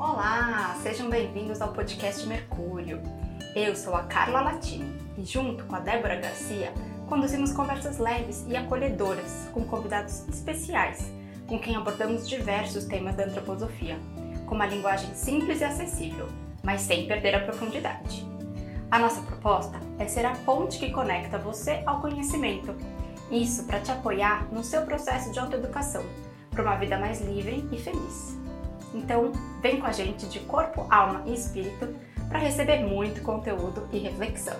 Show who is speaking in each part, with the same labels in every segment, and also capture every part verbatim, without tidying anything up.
Speaker 1: Olá, sejam bem-vindos ao podcast Mercúrio. Eu sou a Carla Latini e junto com a Débora Garcia conduzimos conversas leves e acolhedoras com convidados especiais, com quem abordamos diversos temas da antroposofia, com uma linguagem simples e acessível, mas sem perder a profundidade. A nossa proposta é ser a ponte que conecta você ao conhecimento, isso para te apoiar no seu processo de autoeducação, para uma vida mais livre e feliz. Então, vem com a gente de corpo, alma e espírito para receber muito conteúdo e reflexão.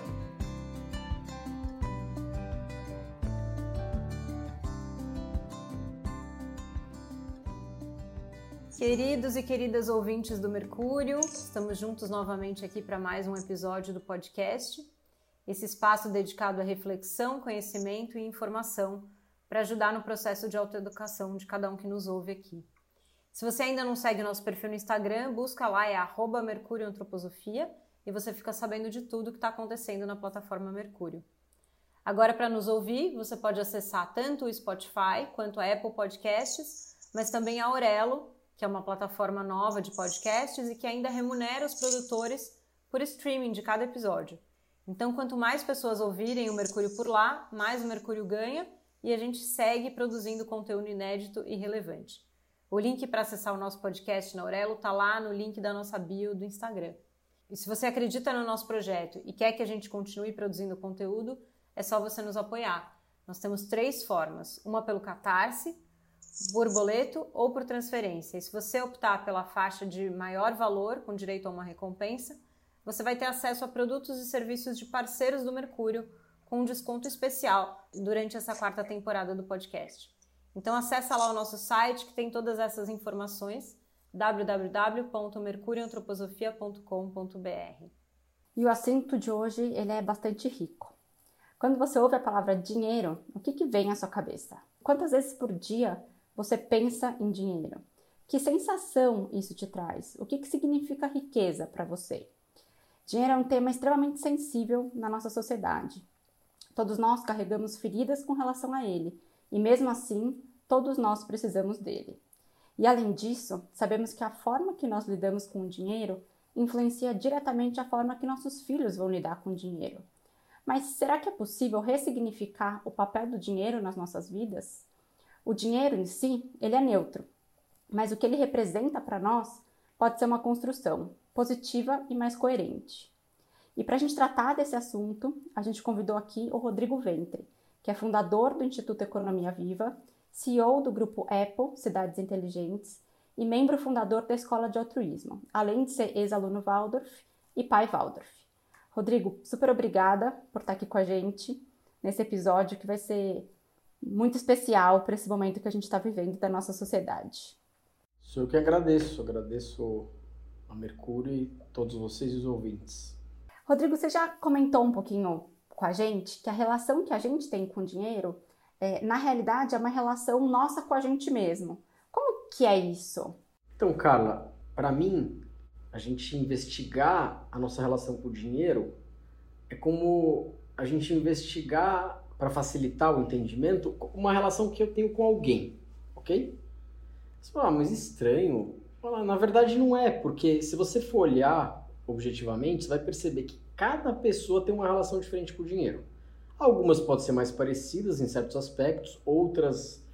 Speaker 2: Queridos e queridas ouvintes do Mercúrio, estamos juntos novamente aqui para mais um episódio do podcast, esse espaço dedicado à reflexão, conhecimento e informação para ajudar no processo de autoeducação de cada um que nos ouve aqui. Se você ainda não segue nosso perfil no Instagram, busca lá, é arroba Mercúrio Antroposofia, e você fica sabendo de tudo que está acontecendo na plataforma Mercúrio. Agora, para nos ouvir, você pode acessar tanto o Spotify quanto a Apple Podcasts, mas também a Aurelo, que é uma plataforma nova de podcasts e que ainda remunera os produtores por streaming de cada episódio. Então, quanto mais pessoas ouvirem o Mercúrio por lá, mais o Mercúrio ganha e a gente segue produzindo conteúdo inédito e relevante. O link para acessar o nosso podcast na Aurelo está lá no link da nossa bio do Instagram. E se você acredita no nosso projeto e quer que a gente continue produzindo conteúdo, é só você nos apoiar. Nós temos três formas, uma pelo Catarse, por boleto ou por transferência. E se você optar pela faixa de maior valor, com direito a uma recompensa, você vai ter acesso a produtos e serviços de parceiros do Mercúrio com um desconto especial durante essa quarta temporada do podcast. Então acessa lá o nosso site que tem todas essas informações, w w w ponto mercurio antroposofia ponto com ponto b r.
Speaker 1: E o assunto de hoje ele é bastante rico. Quando você ouve a palavra dinheiro, o que, que vem à sua cabeça? Quantas vezes por dia você pensa em dinheiro? Que sensação isso te traz? O que, que significa riqueza para você? Dinheiro é um tema extremamente sensível na nossa sociedade. Todos nós carregamos feridas com relação a ele. E mesmo assim, todos nós precisamos dele. E além disso, sabemos que a forma que nós lidamos com o dinheiro influencia diretamente a forma que nossos filhos vão lidar com o dinheiro. Mas será que é possível ressignificar o papel do dinheiro nas nossas vidas? O dinheiro em si, ele é neutro, mas o que ele representa para nós pode ser uma construção positiva e mais coerente. E para a gente tratar desse assunto, a gente convidou aqui o Rodrigo Ventre, que é fundador do Instituto Economia Viva, C E O do grupo Apple, Cidades Inteligentes, e membro fundador da Escola de Altruísmo, além de ser ex-aluno Waldorf e pai Waldorf. Rodrigo, super obrigada por estar aqui com a gente nesse episódio que vai ser muito especial para esse momento que a gente está vivendo da nossa sociedade.
Speaker 3: Sou eu que agradeço, agradeço a Mercúrio e todos vocês e os ouvintes.
Speaker 1: Rodrigo, você já comentou um pouquinho com a gente que a relação que a gente tem com o dinheiro, é, na realidade, é uma relação nossa com a gente mesmo. Como que é isso?
Speaker 3: Então, Carla, para mim, a gente investigar a nossa relação com o dinheiro é como a gente investigar, para facilitar o entendimento, uma relação que eu tenho com alguém, ok? Você fala, ah, mas estranho. Na verdade, não é, porque se você for olhar objetivamente, você vai perceber que cada pessoa tem uma relação diferente com o dinheiro. Algumas podem ser mais parecidas em certos aspectos, outras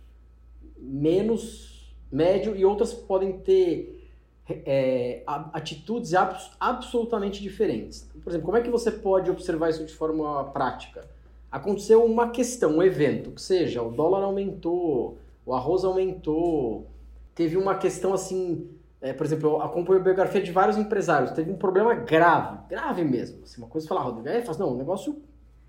Speaker 3: menos médio e outras podem ter é, atitudes abs- absolutamente diferentes. Por exemplo, como é que você pode observar isso de forma prática? Aconteceu uma questão, um evento, que seja, o dólar aumentou, o arroz aumentou, teve uma questão assim... É, por exemplo, eu acompanho a biografia de vários empresários. Teve um problema grave, grave mesmo. Assim, uma coisa falar, Rodrigo, aí faz, não, um negócio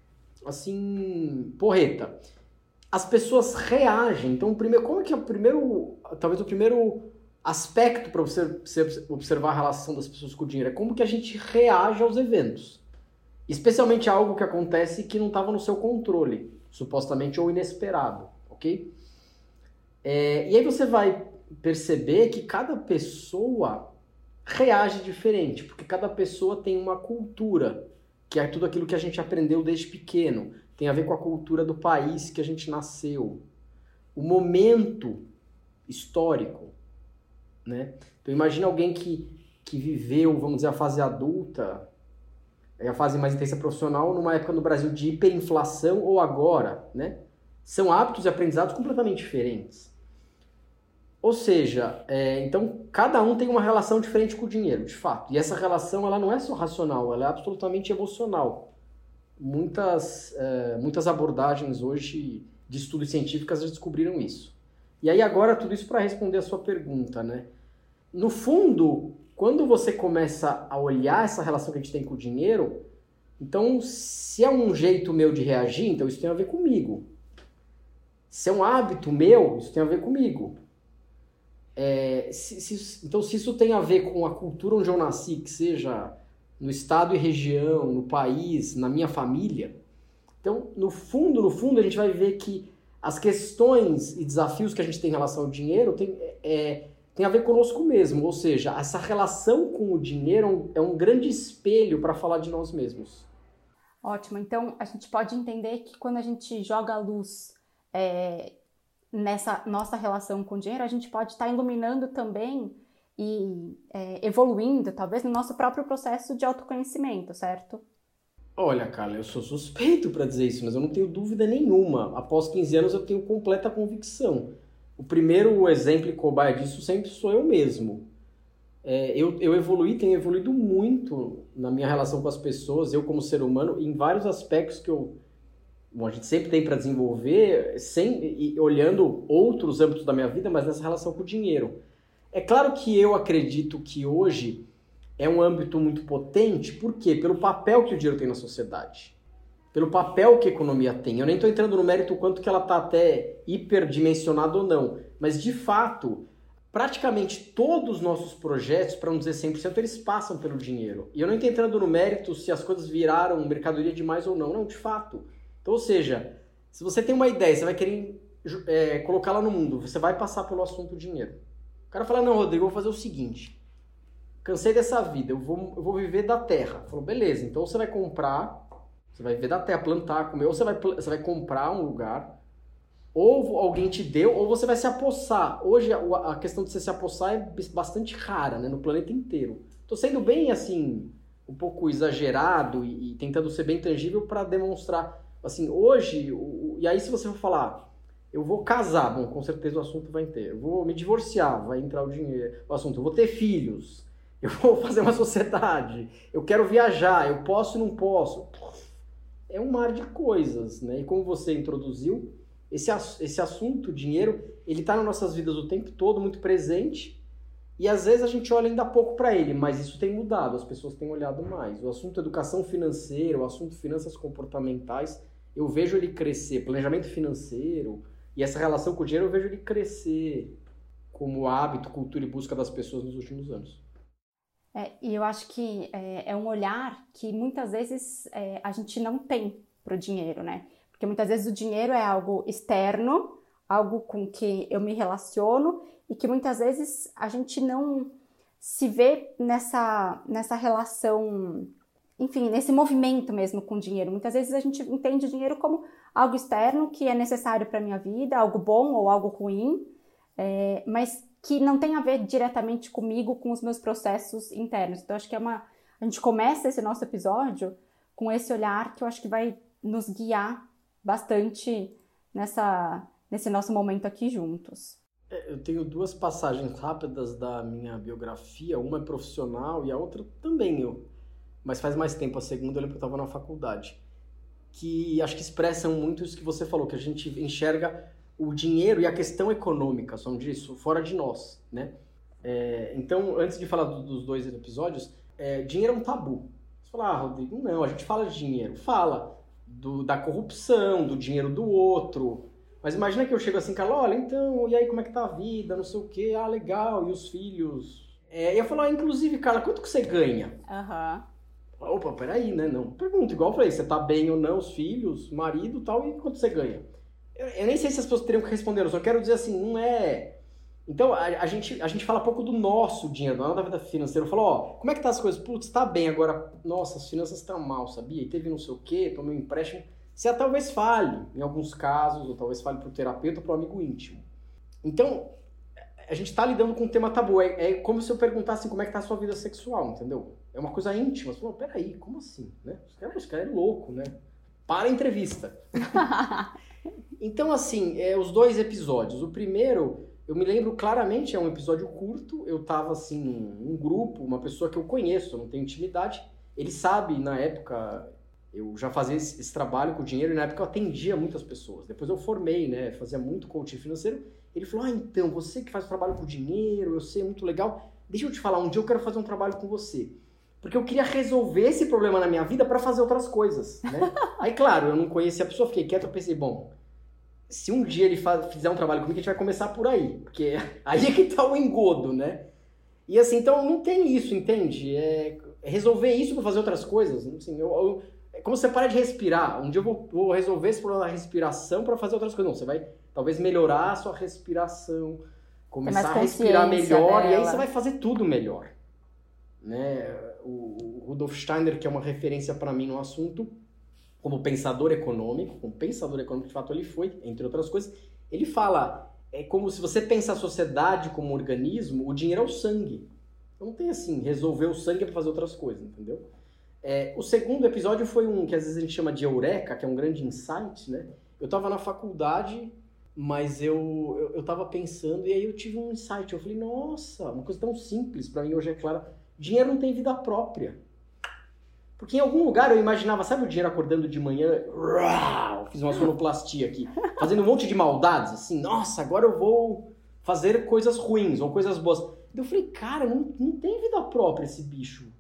Speaker 3: assim, porreta. As pessoas reagem. Então, primeiro, como é que é o primeiro, talvez o primeiro aspecto para você observar a relação das pessoas com o dinheiro é como que a gente reage aos eventos. Especialmente algo que acontece que não estava no seu controle, supostamente ou inesperado, ok? É, e aí você vai perceber que cada pessoa reage diferente, porque cada pessoa tem uma cultura, que é tudo aquilo que a gente aprendeu desde pequeno, tem a ver com a cultura do país que a gente nasceu, o momento histórico, né? Então imagina alguém que que viveu, vamos dizer, a fase adulta, a fase mais intensa profissional, numa época no Brasil de hiperinflação ou agora, né? São hábitos e aprendizados completamente diferentes. Ou seja, é, então cada um tem uma relação diferente com o dinheiro, de fato. E essa relação ela não é só racional, ela é absolutamente emocional. Muitas, é, muitas abordagens hoje de estudos científicos já descobriram isso. E aí agora tudo isso para responder a sua pergunta, né? No fundo, quando você começa a olhar essa relação que a gente tem com o dinheiro, então se é um jeito meu de reagir, então isso tem a ver comigo. Se é um hábito meu, isso tem a ver comigo. É, se, se, então, se isso tem a ver com a cultura onde eu nasci, que seja no estado e região, no país, na minha família, então, no fundo, no fundo, a gente vai ver que as questões e desafios que a gente tem em relação ao dinheiro tem, é, tem a ver conosco mesmo. Ou seja, essa relação com o dinheiro é um, é um grande espelho para falar de nós mesmos.
Speaker 1: Ótimo. Então, a gente pode entender que quando a gente joga a luz é, nessa nossa relação com o dinheiro, a gente pode estar iluminando também e é, evoluindo, talvez, no nosso próprio processo de autoconhecimento, certo?
Speaker 3: Olha, Carla, eu sou suspeito para dizer isso, mas eu não tenho dúvida nenhuma. Após quinze anos eu tenho completa convicção. O primeiro exemplo e cobaia disso sempre sou eu mesmo. É, eu, eu evoluí, tenho evoluído muito na minha relação com as pessoas, eu como ser humano, em vários aspectos que eu... Bom, a gente sempre tem para desenvolver, sem, e olhando outros âmbitos da minha vida, mas nessa relação com o dinheiro. É claro que eu acredito que hoje é um âmbito muito potente, por quê? Pelo papel que o dinheiro tem na sociedade. Pelo papel que a economia tem. Eu nem estou entrando no mérito o quanto que ela está até hiperdimensionada ou não, mas de fato, praticamente todos os nossos projetos, para não dizer cem por cento, eles passam pelo dinheiro. E eu não estou entrando no mérito se as coisas viraram mercadoria demais ou não, não, de fato. Então, ou seja, se você tem uma ideia, você vai querer é, colocá-la no mundo, você vai passar pelo assunto dinheiro. O cara fala, não, Rodrigo, eu vou fazer o seguinte, cansei dessa vida, eu vou, eu vou viver da terra. Falou, beleza, então você vai comprar, você vai viver da terra, plantar, comer, ou você vai, você vai comprar um lugar, ou alguém te deu, ou você vai se apossar. Hoje a, a questão de você se apossar é bastante rara, né, no planeta inteiro. Tô sendo bem, assim, um pouco exagerado e, e tentando ser bem tangível para demonstrar. Assim, hoje, o, e aí se você for falar, eu vou casar, bom, com certeza o assunto vai ter, eu vou me divorciar, vai entrar o dinheiro, o assunto, eu vou ter filhos, eu vou fazer uma sociedade, eu quero viajar, eu posso e não posso. É um mar de coisas, né? E como você introduziu, esse, esse assunto, dinheiro, ele tá nas nossas vidas o tempo todo, muito presente, e às vezes a gente olha ainda pouco para ele, mas isso tem mudado, as pessoas têm olhado mais. O assunto educação financeira, o assunto finanças comportamentais, eu vejo ele crescer, planejamento financeiro, e essa relação com o dinheiro eu vejo ele crescer como hábito, cultura e busca das pessoas nos últimos anos.
Speaker 1: É, e eu acho que é, é um olhar que muitas vezes é, a gente não tem para o dinheiro, né? Porque muitas vezes o dinheiro é algo externo, algo com que eu me relaciono e que muitas vezes a gente não se vê nessa, nessa relação, enfim, nesse movimento mesmo com o dinheiro. Muitas vezes a gente entende o dinheiro como algo externo que é necessário para a minha vida, algo bom ou algo ruim, é, mas que não tem a ver diretamente comigo, com os meus processos internos. Então, acho que é uma... A gente começa esse nosso episódio com esse olhar que eu acho que vai nos guiar bastante nessa, nesse nosso momento aqui juntos.
Speaker 3: Eu tenho duas passagens rápidas da minha biografia, uma é profissional e a outra também eu, mas faz mais tempo, a segunda eu lembro que eu estava na faculdade, que acho que expressam muito isso que você falou, que a gente enxerga o dinheiro e a questão econômica, são disso, fora de nós, né? É, então, antes de falar do, dos dois episódios, é, dinheiro é um tabu. Você fala, ah, Rodrigo, não, a gente fala de dinheiro, fala do, da corrupção, do dinheiro do outro, mas imagina que eu chego assim, cara, olha, então, e aí como é que tá a vida, não sei o quê, ah, legal, e os filhos? É, e eu falo, ah, inclusive, Carla, quanto que você ganha?
Speaker 1: Aham.
Speaker 3: Uhum. Opa, peraí, né, não, pergunta, igual eu falei, você tá bem ou não, os filhos, marido e tal, e quanto você ganha? Eu, eu nem sei se as pessoas teriam que responder, eu só quero dizer assim, não é... Então, a, a, gente, a gente fala pouco do nosso dinheiro, não é da vida financeira. Eu falo, ó, como é que tá as coisas? Putz, tá bem, agora, nossa, as finanças estão mal, sabia? E teve não sei o quê, tomei um empréstimo. Você talvez fale, em alguns casos, ou talvez fale pro terapeuta ou pro amigo íntimo. Então, a gente tá lidando com um tema tabu. É, é como se eu perguntasse como é que tá a sua vida sexual, entendeu? É uma coisa íntima. Você fala, peraí, como assim? Né? Esse cara, esse cara é louco, né? Para a entrevista. Então, assim, é, os dois episódios. O primeiro, eu me lembro claramente, é um episódio curto. Eu tava, assim, num, num grupo, uma pessoa que eu conheço, eu não tenho intimidade. Ele sabe, na época, eu já fazia esse, esse trabalho com dinheiro, e na época eu atendia muitas pessoas. Depois eu formei, né? Fazia muito coaching financeiro. Ele falou, ah, então, você que faz trabalho com dinheiro, eu sei, muito legal. Deixa eu te falar, um dia eu quero fazer um trabalho com você. Porque eu queria resolver esse problema na minha vida para fazer outras coisas, né? Aí, claro, eu não conhecia a pessoa, fiquei quieto, eu pensei, bom, se um dia ele faz, fizer um trabalho comigo, a gente vai começar por aí. Porque aí é que tá o engodo, né? E assim, então não tem isso, entende? É resolver isso para fazer outras coisas. Assim, eu, eu, é como você para de respirar. Um dia eu vou, vou resolver esse problema da respiração para fazer outras coisas. Não, você vai talvez melhorar a sua respiração, começar a respirar melhor, dela. E aí você vai fazer tudo melhor. Né? O, o Rudolf Steiner, que é uma referência para mim no assunto, como pensador econômico, como pensador econômico, de fato ele foi, entre outras coisas, ele fala, é como se você pensa a sociedade como um organismo, o dinheiro é o sangue. Então não tem assim, resolver o sangue para fazer outras coisas, entendeu? É, o segundo episódio foi um que às vezes a gente chama de eureka, que é um grande insight, né? Eu estava na faculdade, mas eu, eu, eu tava pensando e aí eu tive um insight. Eu falei, nossa, uma coisa tão simples, para mim hoje é clara. Dinheiro não tem vida própria. Porque em algum lugar eu imaginava, sabe o dinheiro acordando de manhã? Uau, fiz uma sonoplastia aqui. Fazendo um monte de maldades, assim. Nossa, agora eu vou fazer coisas ruins ou coisas boas. Eu falei, cara, não, não tem vida própria esse bicho.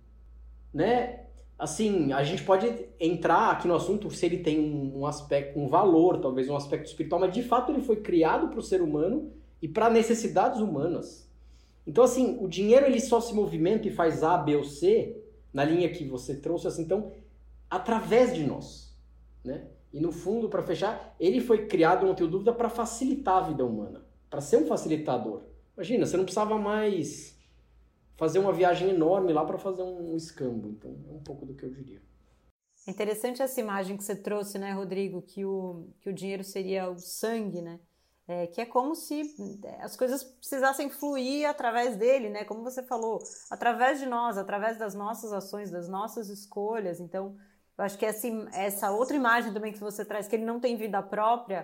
Speaker 3: Né? Assim, a gente pode entrar aqui no assunto se ele tem um, um aspecto, um valor, talvez um aspecto espiritual, mas de fato ele foi criado para o ser humano e para necessidades humanas. Então, assim, o dinheiro ele só se movimenta e faz A, B ou C, na linha que você trouxe, assim, então, através de nós, né? E no fundo, para fechar, ele foi criado, não tenho dúvida, para facilitar a vida humana, para ser um facilitador. Imagina, você não precisava mais fazer uma viagem enorme lá para fazer um escambo. Então, é um pouco do que eu diria.
Speaker 2: É interessante essa imagem que você trouxe, né, Rodrigo, que o, que o dinheiro seria o sangue, né? É, que é como se as coisas precisassem fluir através dele, né? Como você falou, através de nós, através das nossas ações, das nossas escolhas. Então, eu acho que essa, essa outra imagem também que você traz, que ele não tem vida própria,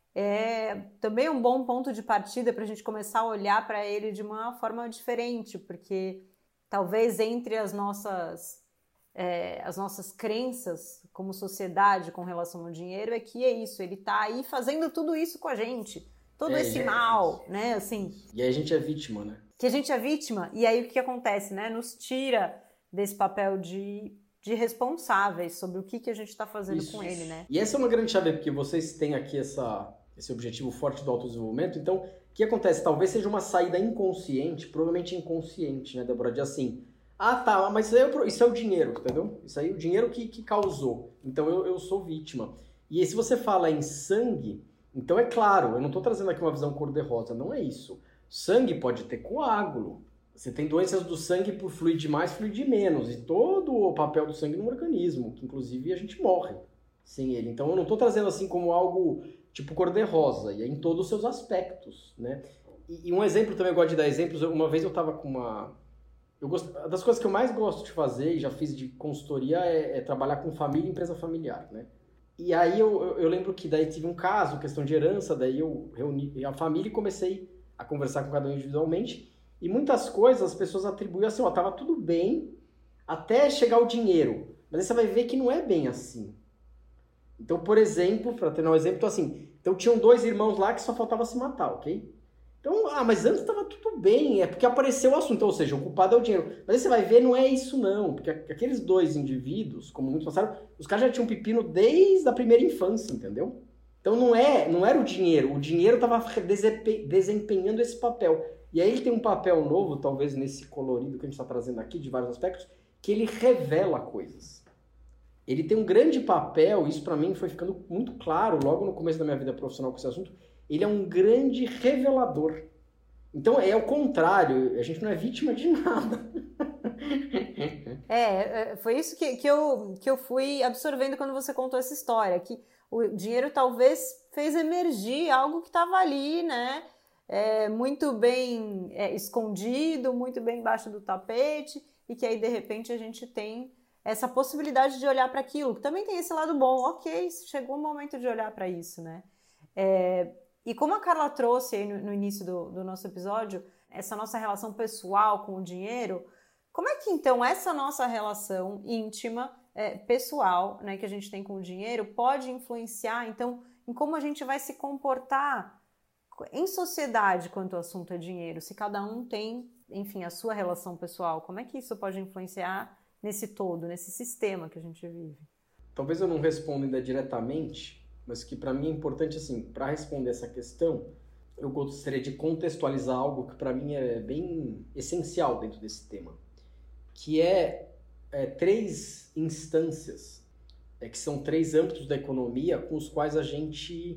Speaker 2: é também um bom ponto de partida para a gente começar a olhar para ele de uma forma diferente, porque talvez entre as nossas, é, as nossas crenças como sociedade com relação ao dinheiro é que é isso, ele está aí fazendo tudo isso com a gente. Todo é, esse é, mal, né, assim...
Speaker 3: E aí a gente é vítima, né?
Speaker 2: Que a gente é vítima, e aí o que acontece, né? Nos tira desse papel de, de responsáveis sobre o que, que a gente está fazendo Isso. com ele, né?
Speaker 3: E essa é uma grande chave, porque vocês têm aqui essa, esse objetivo forte do autodesenvolvimento, então, o que acontece? Talvez seja uma saída inconsciente, provavelmente inconsciente, né, Débora? De assim, ah, tá, mas isso, aí é, isso é o dinheiro, entendeu? Isso aí é o dinheiro que, que causou, então eu, eu sou vítima. E aí, se você fala em sangue... Então, é claro, eu não estou trazendo aqui uma visão cor-de-rosa, não é isso. Sangue pode ter coágulo. Você tem doenças do sangue por fluir de mais, fluir de menos. E todo o papel do sangue no organismo, que inclusive a gente morre sem ele. Então, eu não estou trazendo assim como algo tipo cor-de-rosa, e é em todos os seus aspectos, né? E, e um exemplo também, eu gosto de dar exemplos. Uma vez eu estava com uma... Eu gosto... Uma das coisas que eu mais gosto de fazer, e já fiz de consultoria, é, é trabalhar com família e empresa familiar, né? E aí eu, eu, eu lembro que daí tive um caso, questão de herança, daí eu reuni a família e comecei a conversar com cada um individualmente. E muitas coisas as pessoas atribuíam assim, ó, tava tudo bem até chegar o dinheiro. Mas aí você vai ver que não é bem assim. Então, por exemplo, para ter um exemplo, então, assim, então tinham dois irmãos lá que só faltava se matar, ok? Então, ah, mas antes estava tudo bem, é porque apareceu o assunto, ou seja, o culpado é o dinheiro. Mas aí você vai ver, não é isso não, porque aqueles dois indivíduos, como muitos passaram, os caras já tinham pepino desde a primeira infância, entendeu? Então não, é, não era o dinheiro, o dinheiro estava desempenhando esse papel. E aí ele tem um papel novo, talvez nesse colorido que a gente está trazendo aqui, de vários aspectos, que ele revela coisas. Ele tem um grande papel, isso para mim foi ficando muito claro logo no começo da minha vida profissional com esse assunto. Ele é um grande revelador. Então é o contrário, a gente não é vítima de nada.
Speaker 2: É, foi isso que, que, eu, que eu fui absorvendo quando você contou essa história, que o dinheiro talvez fez emergir algo que estava ali, né? é, muito bem é, escondido, muito bem embaixo do tapete, e que aí de repente a gente tem essa possibilidade de olhar para aquilo, que também tem esse lado bom. Ok, chegou o momento de olhar para isso, né? É, e como a Carla trouxe aí no, no início do, do nosso episódio, essa nossa relação pessoal com o dinheiro, como é que então essa nossa relação íntima, é, pessoal, né, que a gente tem com o dinheiro pode influenciar então em como a gente vai se comportar em sociedade quanto ao assunto é dinheiro? Se cada um tem, enfim, a sua relação pessoal, como é que isso pode influenciar nesse todo, nesse sistema que a gente vive?
Speaker 3: Talvez eu não responda ainda diretamente, mas que para mim é importante, assim, para responder essa questão, eu gostaria de contextualizar algo que para mim é bem essencial dentro desse tema, que é, é três instâncias, é, que são três âmbitos da economia com os quais a gente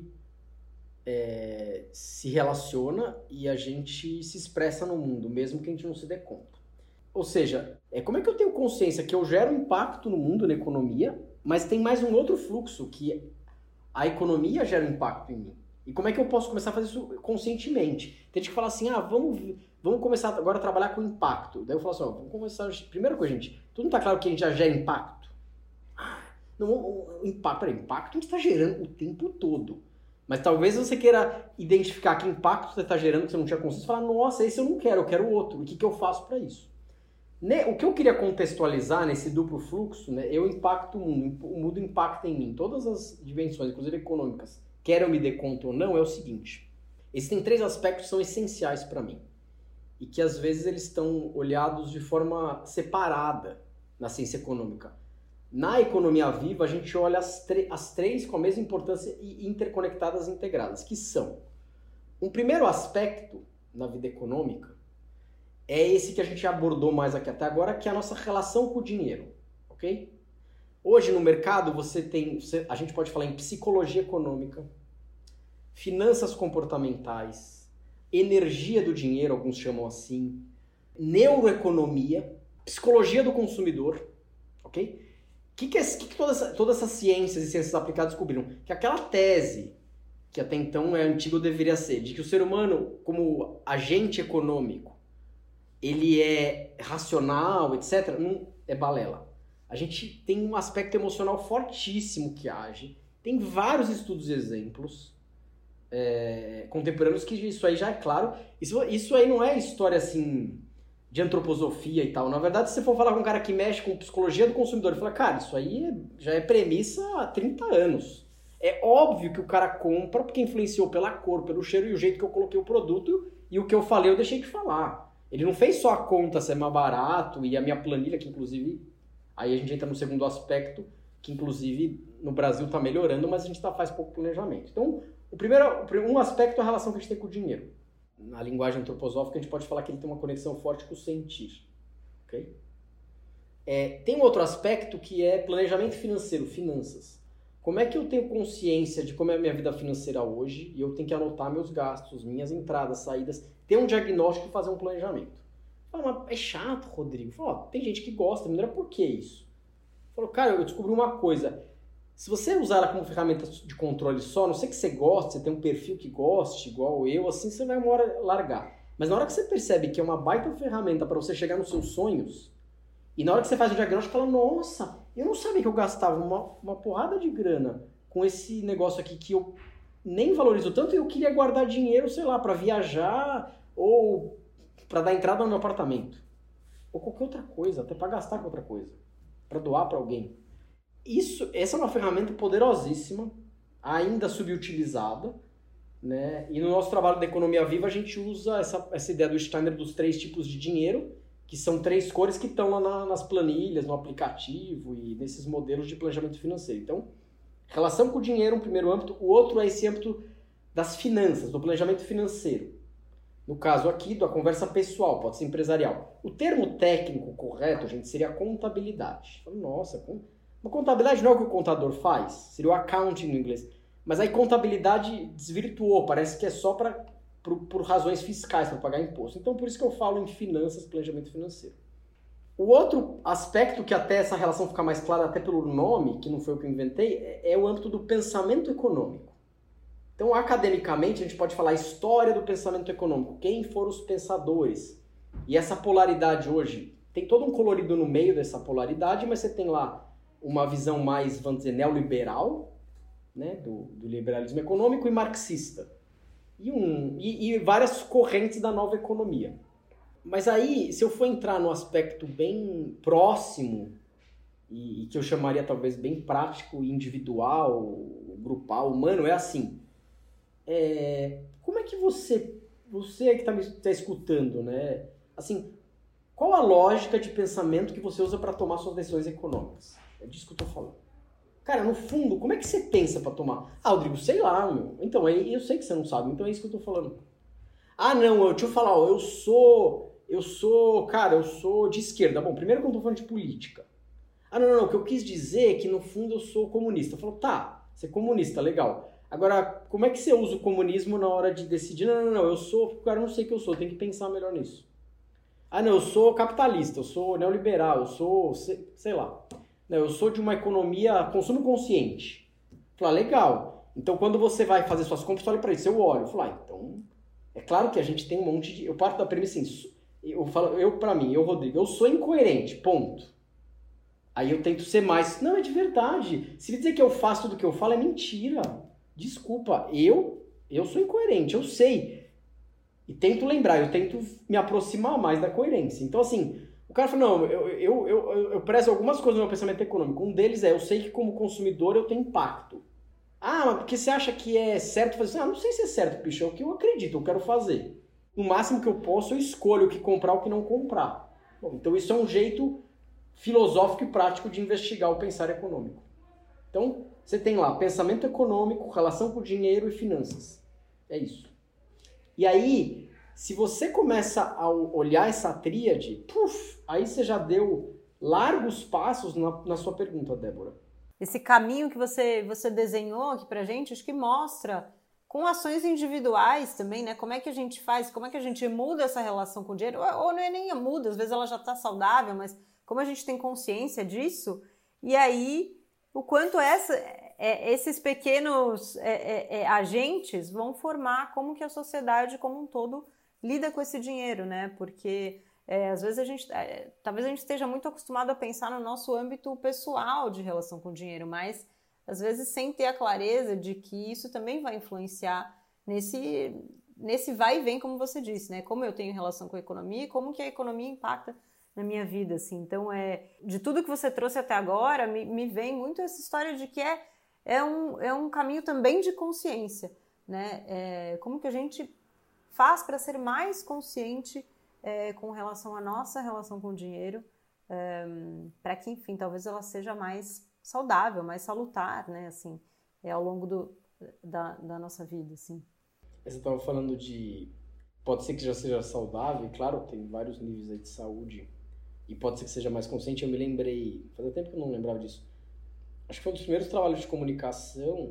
Speaker 3: é, se relaciona e a gente se expressa no mundo, mesmo que a gente não se dê conta. Ou seja, é, como é que eu tenho consciência que eu gero impacto no mundo, na economia, mas tem mais um outro fluxo, que a economia gera impacto em mim? E como é que eu posso começar a fazer isso conscientemente? Tem gente que fala assim, ah, vamos, vamos começar agora a trabalhar com impacto. Daí eu falo assim, ó, vamos começar... Primeira coisa, gente, tudo não tá claro que a gente já gera impacto? Ah, não, o impacto, peraí, impacto a gente está gerando o tempo todo. Mas talvez você queira identificar que impacto você está gerando que você não tinha consciência e falar, nossa, esse eu não quero, eu quero outro. E o que, que eu faço para isso? O que eu queria contextualizar nesse duplo fluxo, né, eu impacto o mundo, o mundo impacta em mim, todas as dimensões, inclusive econômicas, quer eu me dê conta ou não, é o seguinte. Existem três aspectos que são essenciais para mim e que às vezes eles estão olhados de forma separada na ciência econômica. Na economia viva, a gente olha as, as três com a mesma importância e interconectadas e integradas, que são: um primeiro aspecto na vida econômica é esse que a gente abordou mais aqui até agora, que é a nossa relação com o dinheiro, ok? Hoje no mercado você tem, você, a gente pode falar em psicologia econômica, finanças comportamentais, energia do dinheiro, alguns chamam assim, neuroeconomia, psicologia do consumidor, ok? O que, que, é, que, que todas, todas essas ciências e ciências aplicadas descobriram? Que aquela tese, que até então é antiga ou deveria ser, de que o ser humano, como agente econômico, ele é racional, etcétera, não é balela. A gente tem um aspecto emocional fortíssimo que age. Tem vários estudos e exemplos é, contemporâneos que isso aí já é claro. Isso, isso aí não é história assim de antroposofia e tal. Na verdade, se você for falar com um cara que mexe com psicologia do consumidor, ele fala, cara, isso aí é, já é premissa há trinta anos. É óbvio que o cara compra porque influenciou pela cor, pelo cheiro e o jeito que eu coloquei o produto, e o que eu falei eu deixei de falar. Ele não fez só a conta ser mais barato e a minha planilha, que inclusive, aí a gente entra no segundo aspecto, que inclusive no Brasil está melhorando, mas a gente tá, faz pouco planejamento. Então, o primeiro, um aspecto é a relação que a gente tem com o dinheiro. Na linguagem antroposófica, a gente pode falar que ele tem uma conexão forte com o sentir. Okay? É, tem um outro aspecto que é planejamento financeiro, finanças. Como é que eu tenho consciência de como é a minha vida financeira hoje e eu tenho que anotar meus gastos, minhas entradas, saídas, ter um diagnóstico e fazer um planejamento. Fala, mas é chato, Rodrigo. Fala, ó, tem gente que gosta, mas não é por que isso? Falou, cara, eu descobri uma coisa. Se você usar ela como ferramenta de controle só, a não sei que você goste, você tem um perfil que goste, igual eu, assim você vai uma hora largar. Mas na hora que você percebe que é uma baita ferramenta para você chegar nos seus sonhos, e na hora que você faz o diagnóstico, fala, nossa, eu não sabia que eu gastava uma, uma porrada de grana com esse negócio aqui que eu nem valorizo tanto e eu queria guardar dinheiro, sei lá, para viajar ou para dar entrada no meu apartamento. Ou qualquer outra coisa, até para gastar com outra coisa. Para doar para alguém. Isso, essa é uma ferramenta poderosíssima, ainda subutilizada, né? E no nosso trabalho da economia viva a gente usa essa, essa ideia do Steiner dos três tipos de dinheiro, que são três cores que estão lá na, nas planilhas, no aplicativo e nesses modelos de planejamento financeiro. Então, relação com o dinheiro, um primeiro âmbito. O outro é esse âmbito das finanças, do planejamento financeiro. No caso aqui, da conversa pessoal, pode ser empresarial. O termo técnico correto, gente, seria contabilidade. Nossa, uma contabilidade não é o que o contador faz, seria o accounting no inglês. Mas aí contabilidade desvirtuou, parece que é só para por, por razões fiscais, para pagar imposto. Então por isso que eu falo em finanças, planejamento financeiro. O outro aspecto que até essa relação fica mais clara, até pelo nome, que não foi o que eu inventei, é, é o âmbito do pensamento econômico. Então, academicamente, a gente pode falar a história do pensamento econômico, quem foram os pensadores. E essa polaridade hoje, tem todo um colorido no meio dessa polaridade, mas você tem lá uma visão mais, vamos dizer, neoliberal, né, do, do liberalismo econômico e marxista. E, um, e, e várias correntes da nova economia. Mas aí, se eu for entrar no aspecto bem próximo, e, e que eu chamaria talvez bem prático, individual, grupal, humano, é assim. É, como é que você, você que está me tá escutando, né? Assim, qual a lógica de pensamento que você usa para tomar suas decisões econômicas? É disso que eu estou falando. Cara, no fundo, como é que você pensa para tomar? Ah, Rodrigo, sei lá, meu. Então, eu sei que você não sabe, então é isso que eu tô falando. Ah, não, eu, deixa eu falar, ó, eu sou, eu sou, cara, eu sou de esquerda. Bom, primeiro que eu não tô falando de política. Ah, não, não, o que eu quis dizer é que no fundo eu sou comunista. Eu falo, tá, você é comunista, legal. Agora, como é que você usa o comunismo na hora de decidir? Não, não, não, eu sou, cara, eu não sei o que eu sou, tem que pensar melhor nisso. Ah, não, eu sou capitalista, eu sou neoliberal, eu sou, sei, sei lá. Não, eu sou de uma economia consumo consciente. Falar, legal. Então, quando você vai fazer suas compras, você olha para isso. Eu olho. Eu falo, ah, então... É claro que a gente tem um monte de... Eu parto da premissa assim, eu falo, eu para mim, eu, Rodrigo, eu sou incoerente, ponto. Aí eu tento ser mais... Não, é de verdade. Se me dizer que eu faço tudo que eu falo, é mentira. Desculpa, eu, eu sou incoerente, eu sei. E tento lembrar, eu tento me aproximar mais da coerência. Então, assim... O cara fala, não, eu, eu, eu, eu prezo algumas coisas no meu pensamento econômico. Um deles é, eu sei que como consumidor eu tenho impacto. Ah, mas porque você acha que é certo fazer isso? Ah, não sei se é certo, bicho, é o que eu acredito, eu quero fazer. No máximo que eu posso, eu escolho o que comprar ou o que não comprar. Bom, então isso é um jeito filosófico e prático de investigar o pensar econômico. Então, você tem lá pensamento econômico, relação com dinheiro e finanças. É isso. E aí... Se você começa a olhar essa tríade, puf, aí você já deu largos passos na, na sua pergunta, Débora.
Speaker 2: Esse caminho que você, você desenhou aqui pra gente, acho que mostra com ações individuais também, né? Como é que a gente faz, como é que a gente muda essa relação com o dinheiro, ou, ou não é nem muda, às vezes ela já tá saudável, mas como a gente tem consciência disso, e aí o quanto essa, é, esses pequenos é, é, é, agentes vão formar como que a sociedade como um todo lida com esse dinheiro, né? Porque é, às vezes a gente, é, talvez a gente esteja muito acostumado a pensar no nosso âmbito pessoal de relação com o dinheiro, mas às vezes sem ter a clareza de que isso também vai influenciar nesse, nesse vai e vem, como você disse, né? Como eu tenho relação com a economia e como que a economia impacta na minha vida, assim. Então, é, de tudo que você trouxe até agora, me, me vem muito essa história de que é, é, um, é um caminho também de consciência, né? É, como que a gente faz para ser mais consciente é, com relação à nossa relação com o dinheiro, é, para que, enfim, talvez ela seja mais saudável, mais salutar, né, assim, é, ao longo do, da, da nossa vida, assim.
Speaker 3: Você estava falando de... Pode ser que já seja saudável, e claro, tem vários níveis aí de saúde, e pode ser que seja mais consciente. Eu me lembrei, fazia tempo que eu não lembrava disso, acho que foi um dos primeiros trabalhos de comunicação.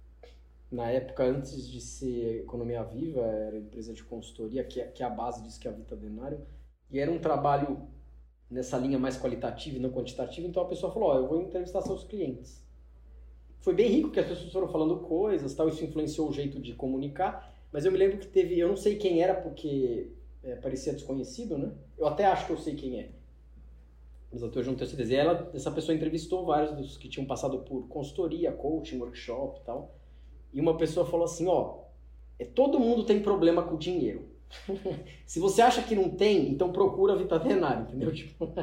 Speaker 3: Na época, antes de ser Economia Viva, era empresa de consultoria, que é, que é a base disso, que é a Vita Denário. E era um trabalho nessa linha mais qualitativa e não quantitativa. Então a pessoa falou, ó, eu vou entrevistar seus clientes. Foi bem rico, que as pessoas foram falando coisas, tal, isso influenciou o jeito de comunicar. Mas eu me lembro que teve, eu não sei quem era, porque é, parecia desconhecido, né? Eu até acho que eu sei quem é. Mas até hoje não tenho certeza. E ela, essa pessoa entrevistou vários dos que tinham passado por consultoria, coaching, workshop e tal. E uma pessoa falou assim, ó, é, todo mundo tem problema com dinheiro. Se você acha que não tem, então procura a Vita Denário, entendeu? Tipo,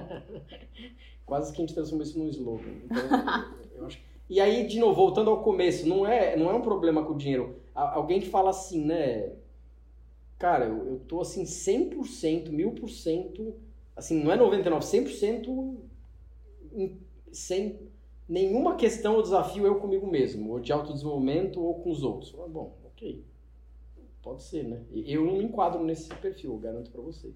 Speaker 3: quase que a gente transformou isso num slogan. Então, eu acho... E aí, de novo, voltando ao começo, não é, não é um problema com o dinheiro. Alguém que fala assim, né, cara, eu, eu tô assim cem por cento, mil por cento, assim, não é noventa e nove por cento, cem por cento sem... nenhuma questão ou desafio eu comigo mesmo, ou de autodesenvolvimento ou com os outros. Bom, ok, pode ser, né? Eu não me enquadro nesse perfil, eu garanto para vocês.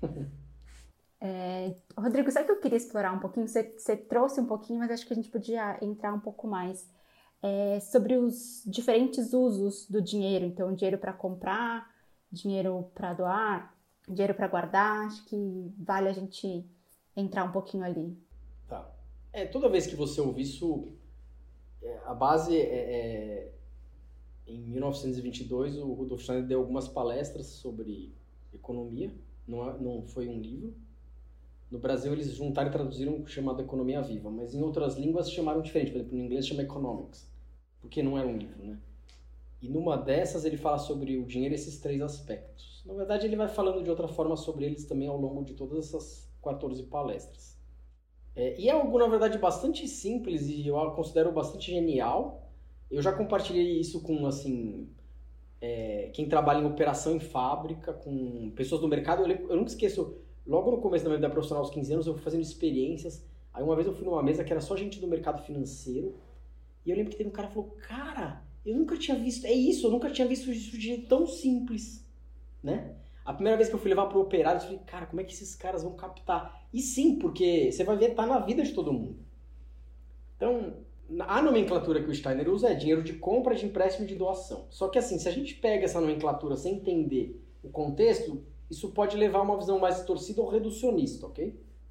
Speaker 1: É, Rodrigo, sabe que eu queria explorar um pouquinho? Você, você trouxe um pouquinho, mas acho que a gente podia entrar um pouco mais é, sobre os diferentes usos do dinheiro. Então, dinheiro para comprar, dinheiro para doar, dinheiro para guardar. Acho que vale a gente entrar um pouquinho ali.
Speaker 3: Tá. É, toda vez que você ouve isso, a base é, é, em mil novecentos e vinte e dois, o Rudolf Steiner deu algumas palestras sobre economia, não, é, não foi um livro. No Brasil, eles juntaram e traduziram o chamado Economia Viva, mas em outras línguas chamaram diferente. Por exemplo, no inglês chama Economics, porque não era um livro, né? E numa dessas ele fala sobre o dinheiro e esses três aspectos. Na verdade, ele vai falando de outra forma sobre eles também ao longo de todas essas quatorze palestras. É, e é algo, na verdade, bastante simples e eu considero bastante genial. Eu já compartilhei isso com, assim, é, quem trabalha em operação em fábrica, com pessoas do mercado. Eu, eu nunca esqueço... Logo no começo da minha vida profissional, aos quinze anos, eu fui fazendo experiências. Aí uma vez eu fui numa mesa que era só gente do mercado financeiro. E eu lembro que teve um cara que falou, cara, eu nunca tinha visto... É isso, eu nunca tinha visto isso de jeito tão simples, né? A primeira vez que eu fui levar para o operário, eu falei, cara, como é que esses caras vão captar? E sim, porque você vai ver, tá na vida de todo mundo. Então, a nomenclatura que o Steiner usa é dinheiro de compra, de empréstimo e de doação. Só que assim, se a gente pega essa nomenclatura sem entender o contexto... Isso pode levar a uma visão mais distorcida ou reducionista, ok?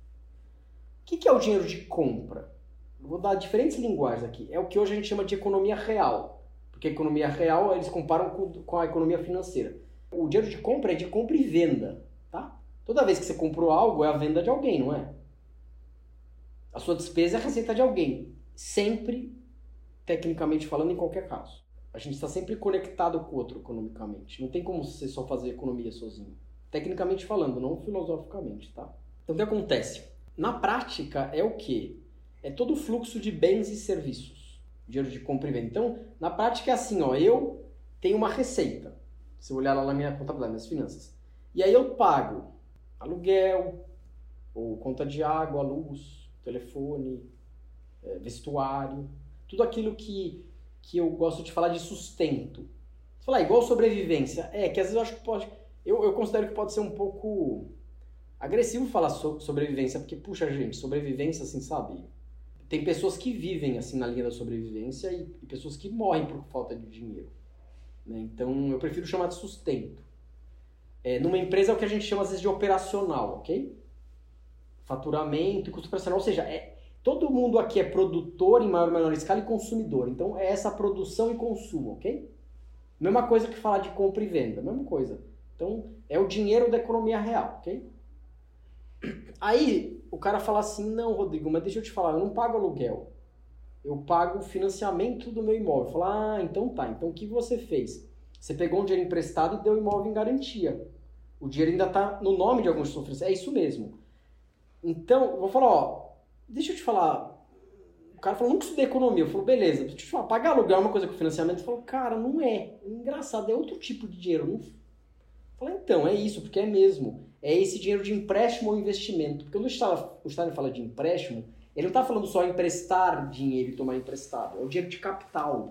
Speaker 3: O que é o dinheiro de compra? Eu vou dar diferentes linguagens aqui. É o que hoje a gente chama de economia real. Porque a economia real eles comparam com a economia financeira. O dinheiro de compra é de compra e venda, tá? Toda vez que você comprou algo é a venda de alguém, não é? A sua despesa é a receita de alguém. Sempre, tecnicamente falando, em qualquer caso. A gente está sempre conectado com o outro economicamente. Não tem como você só fazer economia sozinho. Tecnicamente falando, não filosoficamente, tá? Então, o que acontece? Na prática, é o quê? É todo o fluxo de bens e serviços. Dinheiro de compra e venda. Então, na prática é assim, ó, eu tenho uma receita. Se eu olhar lá na minha contabilidade, nas finanças. E aí eu pago aluguel, ou conta de água, luz, telefone, vestuário, tudo aquilo que, que eu gosto de falar de sustento. Você fala, igual sobrevivência. É, que às vezes eu acho que pode... Eu, eu considero que pode ser um pouco agressivo falar sobre sobrevivência, porque, puxa, gente, sobrevivência, assim, sabe? Tem pessoas que vivem, assim, na linha da sobrevivência e, e pessoas que morrem por falta de dinheiro, né? Então, eu prefiro chamar de sustento. É, numa empresa é o que a gente chama, às vezes, de operacional, ok? Faturamento e custo operacional, ou seja, é, todo mundo aqui é produtor em maior ou menor escala e consumidor. Então, é essa produção e consumo, ok? Mesma coisa que falar de compra e venda, mesma coisa. Então, é o dinheiro da economia real, ok? Aí, o cara fala assim, não, Rodrigo, mas deixa eu te falar, eu não pago aluguel. Eu pago o financiamento do meu imóvel. Eu falo, ah, então tá. Então, o que você fez? Você pegou um dinheiro emprestado e deu o imóvel em garantia. O dinheiro ainda está no nome de alguns sofrências. É isso mesmo. Então, eu vou falar, ó, deixa eu te falar. O cara falou, nunca estudei economia. Eu falo, beleza, deixa eu te falar, pagar aluguel é uma coisa com financiamento? Eu falo, cara, não é. Engraçado, é outro tipo de dinheiro. Não... Fala, então, é isso, porque é mesmo. É esse dinheiro de empréstimo ou investimento. Porque quando o Steiner fala de empréstimo, ele não está falando só emprestar dinheiro e tomar emprestado. É o dinheiro de capital.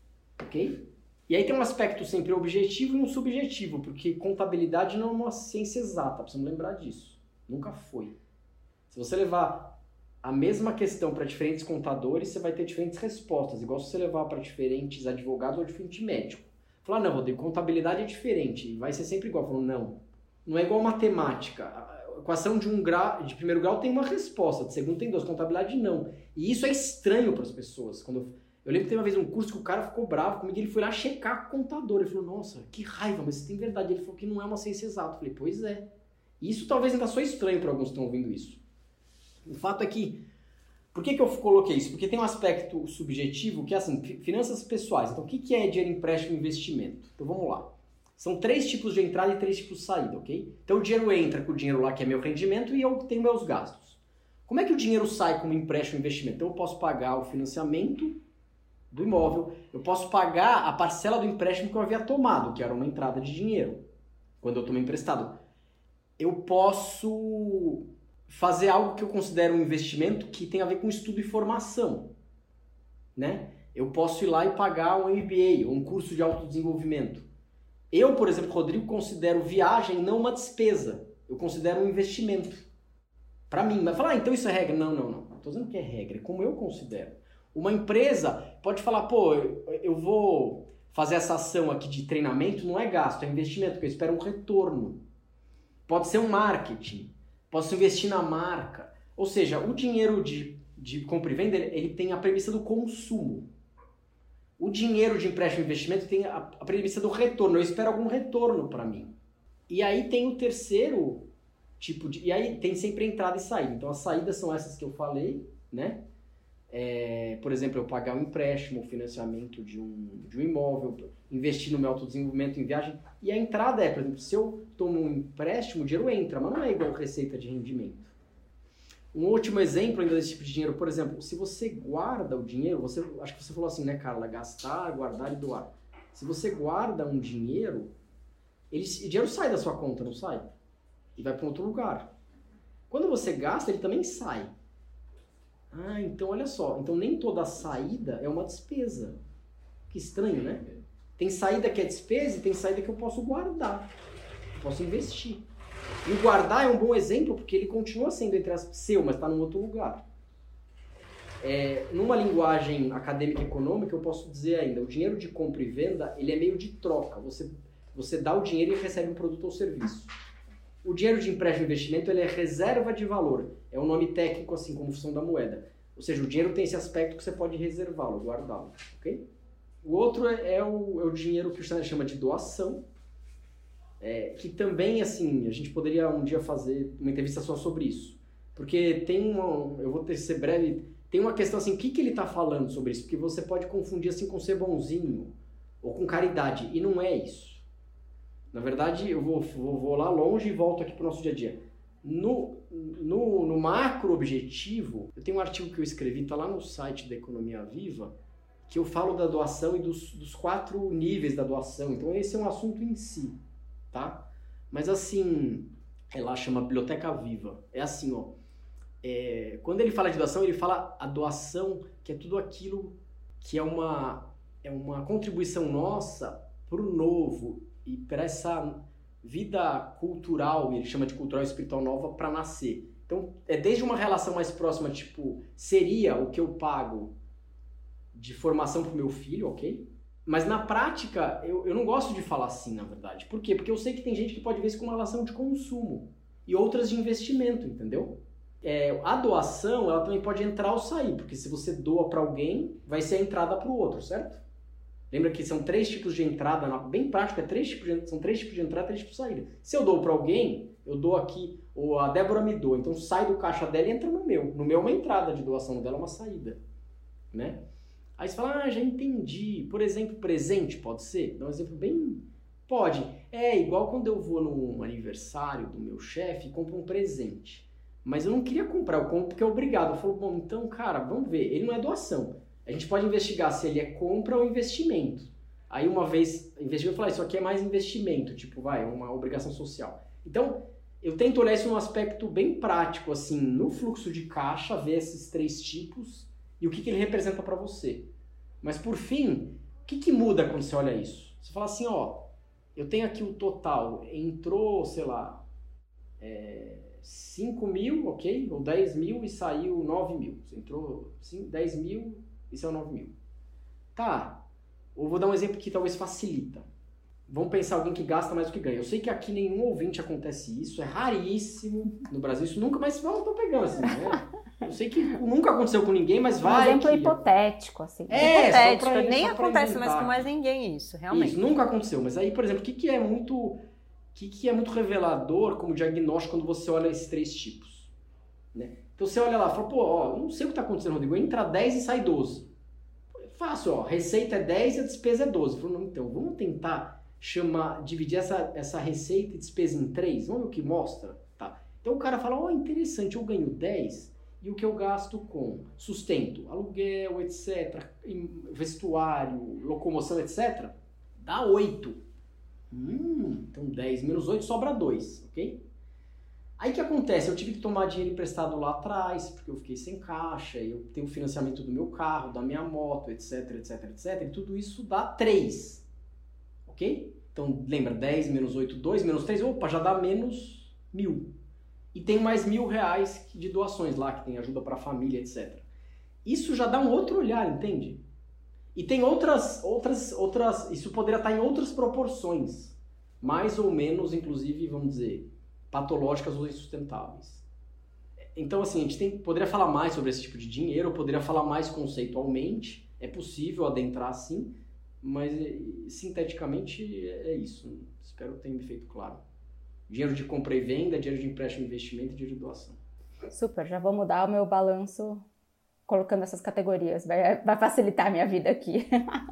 Speaker 3: Ok? E aí tem um aspecto sempre objetivo e um subjetivo, porque contabilidade não é uma ciência exata, precisamos lembrar disso. Nunca foi. Se você levar a mesma questão para diferentes contadores, você vai ter diferentes respostas. Igual se você levar para diferentes advogados ou diferente médico. Falar, não, Rodrigo, contabilidade é diferente, vai ser sempre igual. Falar, não, não é igual matemática. A equação de, um grau, de primeiro grau tem uma resposta, de segundo tem duas, contabilidade não. E isso é estranho para as pessoas. Quando eu, eu lembro que teve uma vez um curso que o cara ficou bravo comigo, ele foi lá checar com o contador. Ele falou, nossa, que raiva, mas isso tem verdade. Ele falou que não é uma ciência exata. Eu falei, pois é. E isso talvez ainda sou estranho para alguns que estão ouvindo isso. O fato é que, por que, que eu coloquei isso? Porque tem um aspecto subjetivo que é assim, finanças pessoais. Então, o que, que é dinheiro, empréstimo e investimento? Então, vamos lá. São três tipos de entrada e três tipos de saída, ok? Então, o dinheiro entra com o dinheiro lá que é meu rendimento e eu tenho meus gastos. Como é que o dinheiro sai como empréstimo e investimento? Então, eu posso pagar o financiamento do imóvel, eu posso pagar a parcela do empréstimo que eu havia tomado, que era uma entrada de dinheiro, quando eu tomei emprestado. Eu posso fazer algo que eu considero um investimento que tem a ver com estudo e formação, né? Eu posso ir lá e pagar um M B A, um curso de autodesenvolvimento. Eu, por exemplo, Rodrigo, considero viagem não uma despesa, eu considero um investimento. Para mim, mas falar, ah, então isso é regra? Não, não, não. Não estou dizendo que é regra, é como eu considero. Uma empresa pode falar, pô, eu, eu vou fazer essa ação aqui de treinamento, não é gasto, é investimento, porque eu espero um retorno. Pode ser um marketing. Posso investir na marca. Ou seja, o dinheiro de, de compra e venda, ele tem a premissa do consumo. O dinheiro de empréstimo e investimento tem a, a premissa do retorno. Eu espero algum retorno para mim. E aí tem o terceiro tipo de... E aí tem sempre entrada e saída. Então as saídas são essas que eu falei, né? É, por exemplo, eu pagar um empréstimo, o financiamento de um, de um imóvel, investir no meu autodesenvolvimento em viagem. E a entrada é, por exemplo, se eu tomo um empréstimo, o dinheiro entra, mas não é igual receita de rendimento. Um último exemplo ainda desse tipo de dinheiro, por exemplo, se você guarda o dinheiro, você, acho que você falou assim, né, Carla? Gastar, guardar e doar. Se você guarda um dinheiro, ele, o dinheiro sai da sua conta, não sai? E vai para outro lugar. Quando você gasta, ele também sai. Ah, então olha só. Então nem toda saída é uma despesa. Que estranho, né? Tem saída que é despesa e tem saída que eu posso guardar. Eu posso investir. E o guardar é um bom exemplo porque ele continua sendo entre as seu, mas está num outro lugar. É, numa linguagem acadêmica e econômica, eu posso dizer ainda, o dinheiro de compra e venda, ele é meio de troca. Você, você dá o dinheiro e recebe um produto ou serviço. O dinheiro de empréstimo e investimento, ele é reserva de valor. É um nome técnico, assim como função da moeda. Ou seja, o dinheiro tem esse aspecto que você pode reservá-lo, guardá-lo. Okay? O outro é, é, o, é o dinheiro que o Steiner chama de doação, é, que também, assim, a gente poderia um dia fazer uma entrevista só sobre isso. Porque tem uma... Eu vou ter que ser breve... Tem uma questão assim, o que, que ele está falando sobre isso? Porque você pode confundir assim com ser bonzinho ou com caridade, e não é isso. Na verdade, eu vou, vou, vou lá longe e volto aqui para o nosso dia a dia. No, no, no macro objetivo, eu tenho um artigo que eu escrevi, está lá no site da Economia Viva, que eu falo da doação e dos, dos quatro níveis da doação. Então esse é um assunto em si, tá? Mas assim, é lá, chama Biblioteca Viva. É assim, ó. É, quando ele fala de doação, ele fala a doação, que é tudo aquilo que é uma, é uma contribuição nossa para o novo e para essa vida cultural, ele chama de cultural e espiritual nova, para nascer. Então, é desde uma relação mais próxima, tipo, seria o que eu pago de formação para o meu filho, ok? Mas na prática, eu, eu não gosto de falar assim, na verdade. Por quê? Porque eu sei que tem gente que pode ver isso como uma relação de consumo e outras de investimento, entendeu? É, a doação, ela também pode entrar ou sair, porque se você doa para alguém, vai ser a entrada para o outro, certo? Lembra que são três tipos de entrada, bem prático, é três tipos de, são três tipos de entrada e três tipos de saída. Se eu dou para alguém, eu dou aqui, ou a Débora me doa, então sai do caixa dela e entra no meu. No meu é uma entrada de doação, no dela é uma saída, né? Aí você fala, ah, já entendi. Por exemplo, presente pode ser? Dá um exemplo bem... Pode. É igual quando eu vou num aniversário do meu chefe e compro um presente. Mas eu não queria comprar, eu compro porque é obrigado. Eu falo, bom, então, cara, vamos ver. Ele não é doação. A gente pode investigar se ele é compra ou investimento. Aí uma vez, investimento, eu falo, isso aqui é mais investimento, tipo, vai, uma obrigação social. Então, eu tento olhar isso num aspecto bem prático, assim, no fluxo de caixa, ver esses três tipos e o que, que ele representa para você. Mas, por fim, o que, que muda quando você olha isso? Você fala assim, ó, eu tenho aqui o total, entrou, sei lá, é... cinco mil, ok? Ou dez mil e saiu nove mil. Você entrou dez mil e saiu nove mil. Tá. Eu vou dar um exemplo que talvez facilita. Vamos pensar alguém que gasta mais do que ganha. Eu sei que aqui nenhum ouvinte acontece isso. É raríssimo no Brasil. Isso nunca mais... Não, tô pegando assim, né? Eu sei que nunca aconteceu com ninguém, mas vai...
Speaker 1: Um exemplo
Speaker 3: que...
Speaker 1: hipotético, assim.
Speaker 3: É,
Speaker 2: hipotético.
Speaker 3: pra,
Speaker 2: nem acontece mais com mais
Speaker 3: ninguém
Speaker 2: ninguém isso, realmente.
Speaker 3: Isso, nunca aconteceu. Mas aí, por exemplo, o que, que é muito... O que, que é muito revelador como diagnóstico quando você olha esses três tipos? Né? Então você olha lá e fala, pô, ó, não sei o que está acontecendo, Rodrigo. Entra dez e sai doze. É fácil, ó. Receita é dez e a despesa é doze. Eu falo, não, então, vamos tentar chamar, dividir essa, essa receita e despesa em três. Vamos ver o que mostra? Tá. Então o cara fala, ó, oh, interessante, eu ganho dez e o que eu gasto com sustento, aluguel, etcétera, vestuário, locomoção, etcétera, dá oito. Hum, então dez menos oito sobra dois, ok? Aí o que acontece? Eu tive que tomar dinheiro emprestado lá atrás, porque eu fiquei sem caixa, eu tenho o financiamento do meu carro, da minha moto, etc, etc, etc, e tudo isso dá três, ok? Então lembra, dez menos oito, dois, menos três, opa, já dá menos mil. E tem mais mil reais de doações lá, que tem ajuda para a família, etcétera. Isso já dá um outro olhar, entende? E tem outras, outras, outras, isso poderia estar em outras proporções, mais ou menos, inclusive, vamos dizer, patológicas ou insustentáveis. Então, assim, a gente tem, poderia falar mais sobre esse tipo de dinheiro, poderia falar mais conceitualmente. É possível adentrar sim, mas sinteticamente é isso. Espero que tenha me feito claro. Dinheiro de compra e venda, dinheiro de empréstimo e investimento e dinheiro de doação.
Speaker 1: Super, já vou mudar o meu balanço colocando essas categorias. Vai, vai facilitar a minha vida aqui.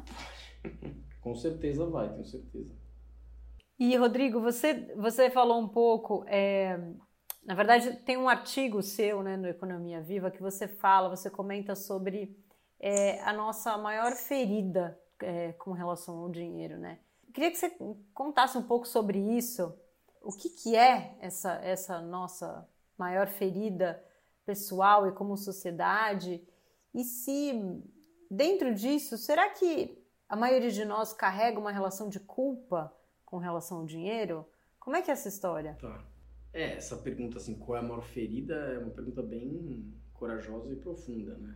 Speaker 3: Com certeza vai, tenho certeza.
Speaker 2: E, Rodrigo, você, você falou um pouco, é, na verdade tem um artigo seu, né, no Economia Viva, que você fala, você comenta sobre é, a nossa maior ferida é, com relação ao dinheiro, né? Queria que você contasse um pouco sobre isso, o que, que é essa, essa nossa maior ferida pessoal e como sociedade, e se dentro disso, será que a maioria de nós carrega uma relação de culpa com relação ao dinheiro? Como é que é essa história?
Speaker 3: Tá. É, essa pergunta assim, qual é a maior ferida, é uma pergunta bem corajosa e profunda, né?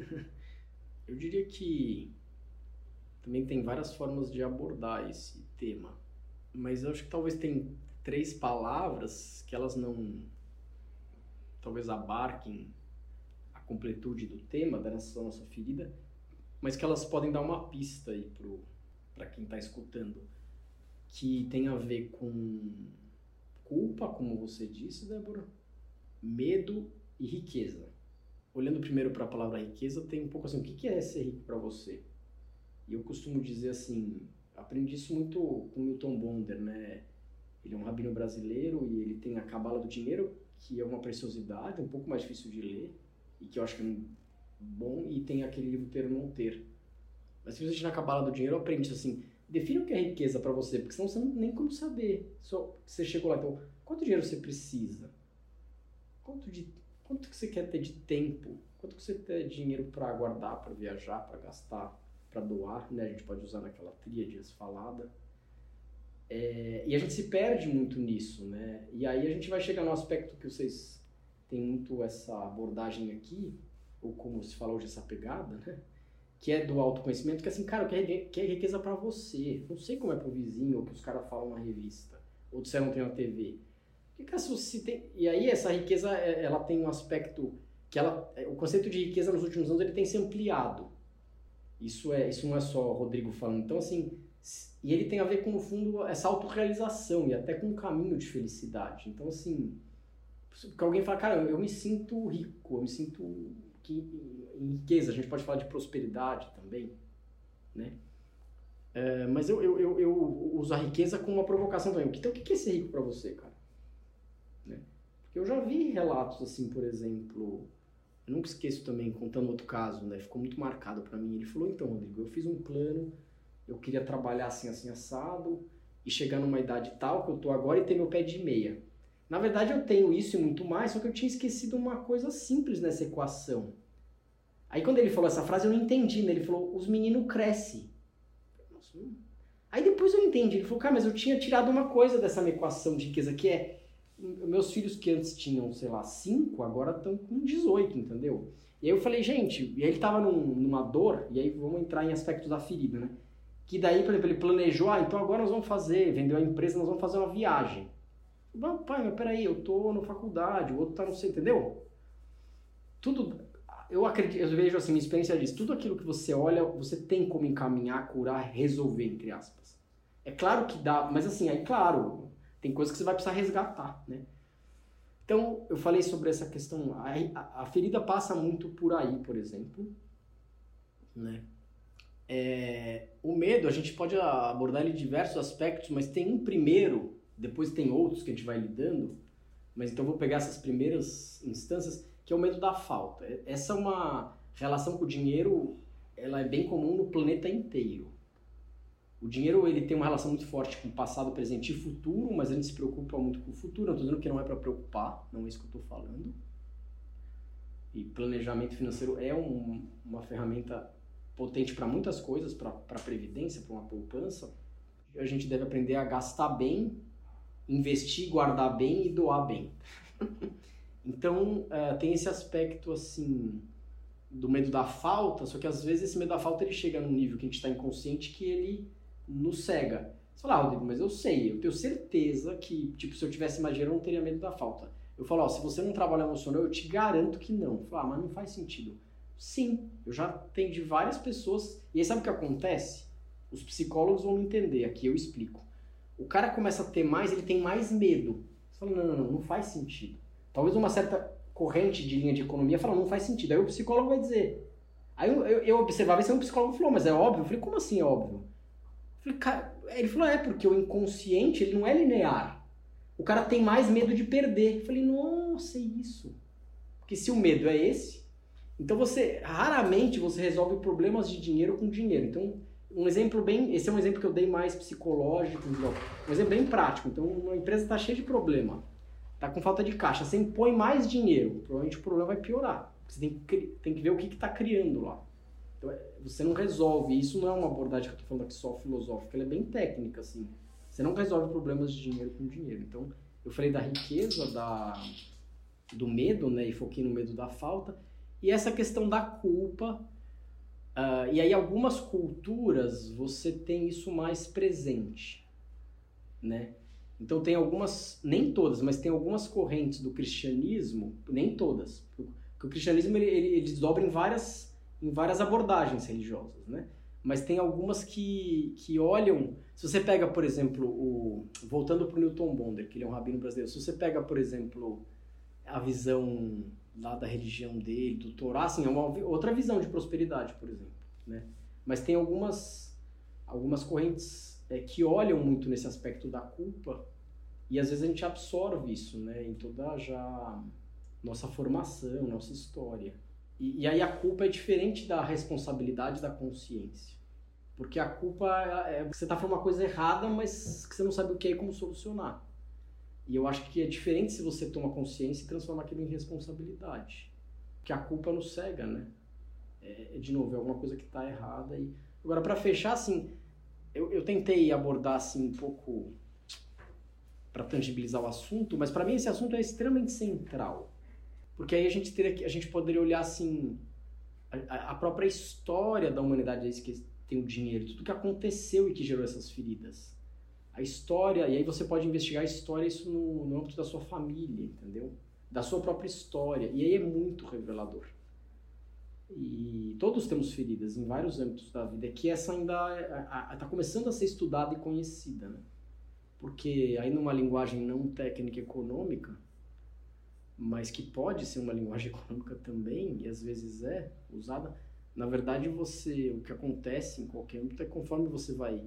Speaker 3: Eu diria que também tem várias formas de abordar esse tema, mas eu acho que talvez tem três palavras que elas não talvez abarquem a completude do tema dessa nossa ferida, mas que elas podem dar uma pista aí para quem está escutando, que tem a ver com culpa, como você disse, Débora, medo e riqueza. Olhando primeiro para a palavra riqueza, tem um pouco assim, o que é ser rico para você? E eu costumo dizer assim, aprendi isso muito com Milton Bonder, né? Ele é um rabino brasileiro e ele tem a Cabala do Dinheiro, que é uma preciosidade, um pouco mais difícil de ler, e que eu acho que é bom, e tem aquele livro Ter ou Não Ter. Mas se você na Cabala do Dinheiro, aprende isso assim, define o que é riqueza para você, porque senão você não tem nem como saber. Só você chegou lá, então, quanto dinheiro você precisa? Quanto, de, quanto que você quer ter de tempo? Quanto que você tem de dinheiro para guardar, para viajar, para gastar, para doar, né? A gente pode usar naquela tríade falada. É, e a gente se perde muito nisso, né? E aí a gente vai chegar no aspecto que vocês têm muito essa abordagem aqui, ou como se fala hoje, essa pegada, né? Que é do autoconhecimento, que é assim, cara, o que é, que é riqueza pra você? Não sei como é pro vizinho, ou que os caras falam na revista, ou se você não tem na T V. Que, cara, se você tem... E aí essa riqueza, ela tem um aspecto que ela... O conceito de riqueza nos últimos anos, ele tem se ampliado. Isso, é, isso não é só o Rodrigo falando. Então, assim... E ele tem a ver com, no fundo, essa autorrealização e até com um caminho de felicidade. Então, assim, porque alguém fala, cara, eu me sinto rico, eu me sinto que, em riqueza, a gente pode falar de prosperidade também, né? É, mas eu, eu, eu, eu uso a riqueza como uma provocação também. Então, o que é ser rico para você, cara? Né? Porque eu já vi relatos, assim, por exemplo... Eu nunca esqueço também, contando outro caso, né? Ficou muito marcado para mim. Ele falou, então, Rodrigo, eu fiz um plano... Eu queria trabalhar assim, assim, assado, e chegar numa idade tal que eu tô agora e ter meu pé de meia. Na verdade, eu tenho isso e muito mais, só que eu tinha esquecido uma coisa simples nessa equação. Aí, quando ele falou essa frase, eu não entendi, né? Ele falou, os meninos crescem. Nossa, não... Aí, depois eu entendi. Ele falou, cara, mas eu tinha tirado uma coisa dessa minha equação de riqueza, que é... Meus filhos que antes tinham, sei lá, cinco, agora estão com dezoito, entendeu? E aí eu falei, gente... E aí ele tava num, numa dor, e aí vamos entrar em aspectos da ferida, né? Que daí, por exemplo, ele planejou, ah, então agora nós vamos fazer, vendeu a empresa, nós vamos fazer uma viagem. Mas, pai, mas peraí, eu tô na faculdade, o outro tá no centro, entendeu? Tudo, eu acredito, eu vejo assim, minha experiência diz, tudo aquilo que você olha, você tem como encaminhar, curar, resolver, entre aspas. É claro que dá, mas assim, aí claro, tem coisas que você vai precisar resgatar, né? Então, eu falei sobre essa questão, a, a, a ferida passa muito por aí, por exemplo, né? É, o medo, a gente pode abordar ele em diversos aspectos, mas tem um primeiro, depois tem outros que a gente vai lidando, mas então eu vou pegar essas primeiras instâncias, que é o medo da falta. Essa é uma relação com o dinheiro, ela é bem comum no planeta inteiro. O dinheiro, ele tem uma relação muito forte com o passado, presente e futuro, mas a gente se preocupa muito com o futuro. Não estou dizendo que não é para preocupar, não é isso que eu estou falando. E planejamento financeiro é um, uma ferramenta potente para muitas coisas, para a previdência, para uma poupança. A gente deve aprender a gastar bem, investir, guardar bem e doar bem. Então, uh, tem esse aspecto, assim, do medo da falta, só que às vezes esse medo da falta ele chega num nível que a gente está inconsciente que ele nos cega. Você fala, ah, Rodrigo, mas eu sei, eu tenho certeza que, tipo, se eu tivesse mais dinheiro eu não teria medo da falta. Eu falo, ó, se você não trabalha emocional, eu te garanto que não. Eu falo, ah, mas não faz sentido. Sim, eu já atendi várias pessoas. E aí sabe o que acontece? Os psicólogos vão entender, aqui eu explico. O cara começa a ter mais, ele tem mais medo. Você fala, não, não, não, não faz sentido. Talvez uma certa corrente de linha de economia fala, não faz sentido. Aí o psicólogo vai dizer. Aí eu, eu, eu observava isso, aí um psicólogo falou, mas é óbvio? Eu falei, como assim é óbvio? Eu falei, cara, ele falou, é, porque o inconsciente, ele não é linear. O cara tem mais medo de perder. Eu falei, nossa, é isso. Porque se o medo é esse, então você, raramente você resolve problemas de dinheiro com dinheiro. Então, um exemplo bem, esse é um exemplo que eu dei mais psicológico, um exemplo bem prático. Então, uma empresa está cheia de problema, está com falta de caixa, você impõe mais dinheiro, provavelmente o problema vai piorar. Você tem que, tem que ver o que está criando lá. Então, você não resolve, isso não é uma abordagem que eu estou falando aqui só filosófica, ela é bem técnica, assim. Você não resolve problemas de dinheiro com dinheiro. Então, eu falei da riqueza, da, do medo, né, e foquei no medo da falta, e essa questão da culpa. Uh, e aí algumas culturas você tem isso mais presente, né? Então tem algumas, nem todas, mas tem algumas correntes do cristianismo, nem todas, porque o cristianismo ele, ele, ele desdobra em várias, em várias abordagens religiosas, né? Mas tem algumas que, que olham, se você pega, por exemplo, o, voltando para o Newton Bonder, que ele é um rabino brasileiro, se você pega, por exemplo, a visão lá da religião dele, do Torá, assim, é uma outra visão de prosperidade, por exemplo, né? Mas tem algumas, algumas correntes é, que olham muito nesse aspecto da culpa e às vezes a gente absorve isso, né, em toda já nossa formação, nossa história. E, e aí a culpa é diferente da responsabilidade da consciência, porque a culpa é, é você está fazendo uma coisa errada, mas que você não sabe o que é e como solucionar. E eu acho que é diferente se você toma consciência e transforma aquilo em responsabilidade. Porque a culpa nos cega, né? É, de novo, é alguma coisa que está errada. E... Agora, para fechar, assim, eu, eu tentei abordar assim, um pouco para tangibilizar o assunto, mas para mim esse assunto é extremamente central. Porque aí a gente, teria, a gente poderia olhar assim, a, a própria história da humanidade, é que tem o dinheiro, tudo que aconteceu e que gerou essas feridas. A história, e aí você pode investigar a história isso no, no âmbito da sua família, entendeu? Da sua própria história. E aí é muito revelador. E todos temos feridas em vários âmbitos da vida, que essa ainda está começando a ser estudada e conhecida, né? Porque aí numa linguagem não técnica econômica, mas que pode ser uma linguagem econômica também, e às vezes é usada, na verdade você, o que acontece em qualquer âmbito é conforme você vai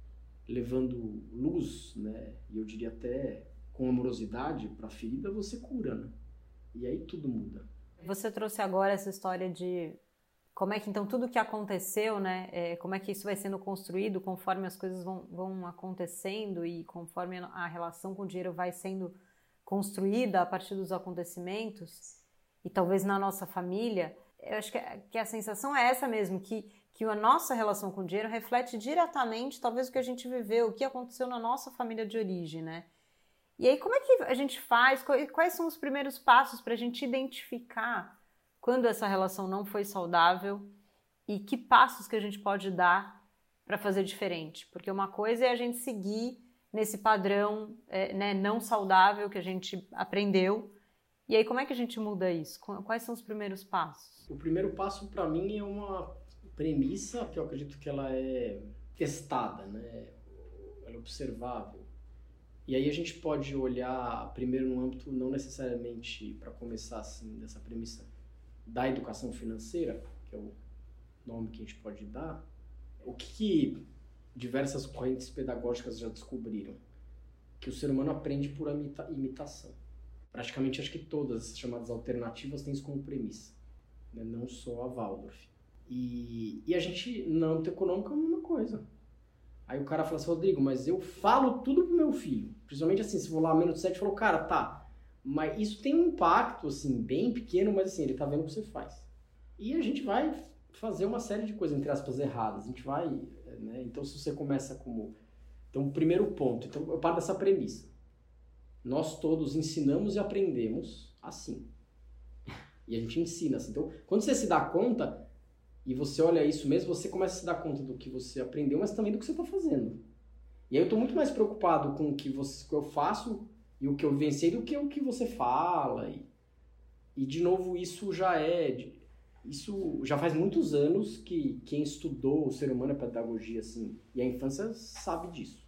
Speaker 3: levando luz, né, e eu diria até com amorosidade para a ferida, você cura, né? E aí tudo muda.
Speaker 2: Você trouxe agora essa história de como é que então tudo que aconteceu, né, é, como é que isso vai sendo construído conforme as coisas vão, vão acontecendo e conforme a relação com o dinheiro vai sendo construída a partir dos acontecimentos e talvez na nossa família. Eu acho que, que a sensação é essa mesmo, que que a nossa relação com o dinheiro reflete diretamente, talvez, o que a gente viveu, o que aconteceu na nossa família de origem, né? E aí, como é que a gente faz? Quais são os primeiros passos para a gente identificar quando essa relação não foi saudável e que passos que a gente pode dar para fazer diferente? Porque uma coisa é a gente seguir nesse padrão é, né, não saudável que a gente aprendeu. E aí, como é que a gente muda isso? Quais são os primeiros passos?
Speaker 3: O primeiro passo, para mim, é uma premissa que eu acredito que ela é testada, né? Ela é observável. E aí a gente pode olhar primeiro no âmbito, não necessariamente para começar assim, dessa premissa da educação financeira, que é o nome que a gente pode dar, o que, que diversas correntes pedagógicas já descobriram? Que o ser humano aprende por imita- imitação. Praticamente acho que todas as chamadas alternativas têm isso como premissa, né? Não só a Waldorf. E, e a gente, no âmbito econômico, é a mesma coisa. Aí o cara fala assim, Rodrigo, mas eu falo tudo pro meu filho. Principalmente assim, se for lá menos sete, falou, cara, tá, mas isso tem um impacto, assim, bem pequeno, mas assim, ele tá vendo o que você faz. E a gente vai fazer uma série de coisas, entre aspas, erradas. A gente vai, né? Então, se você começa como... Então, o primeiro ponto, então eu paro dessa premissa. Nós todos ensinamos e aprendemos assim. E a gente ensina assim. Então, quando você se dá conta... E você olha isso mesmo, você começa a se dar conta do que você aprendeu, mas também do que você está fazendo. E aí eu estou muito mais preocupado com o que, você, que eu faço e o que eu vivenciei do que o que você fala. E, e de novo, isso já é... De, Isso já faz muitos anos que quem estudou o ser humano, a pedagogia assim, e a infância sabe disso.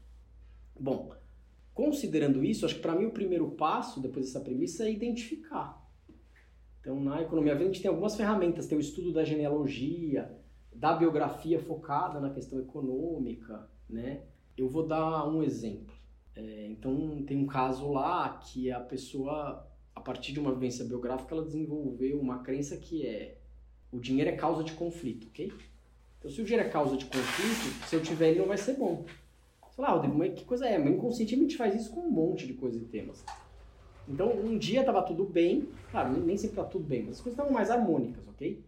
Speaker 3: Bom, considerando isso, acho que para mim o primeiro passo, depois dessa premissa, é identificar. Então, na economia viva, a gente tem algumas ferramentas, tem o estudo da genealogia, da biografia focada na questão econômica, né? Eu vou dar um exemplo. É, então, tem um caso lá que a pessoa, a partir de uma vivência biográfica, ela desenvolveu uma crença que é o dinheiro é causa de conflito, ok? Então, se o dinheiro é causa de conflito, se eu tiver ele não vai ser bom. Sei lá, Rodrigo, mas que coisa é? Mas inconscientemente faz isso com um monte de coisas e temas. Então, um dia tava tudo bem, claro, nem sempre tá tudo bem, mas as coisas estavam mais harmônicas, ok?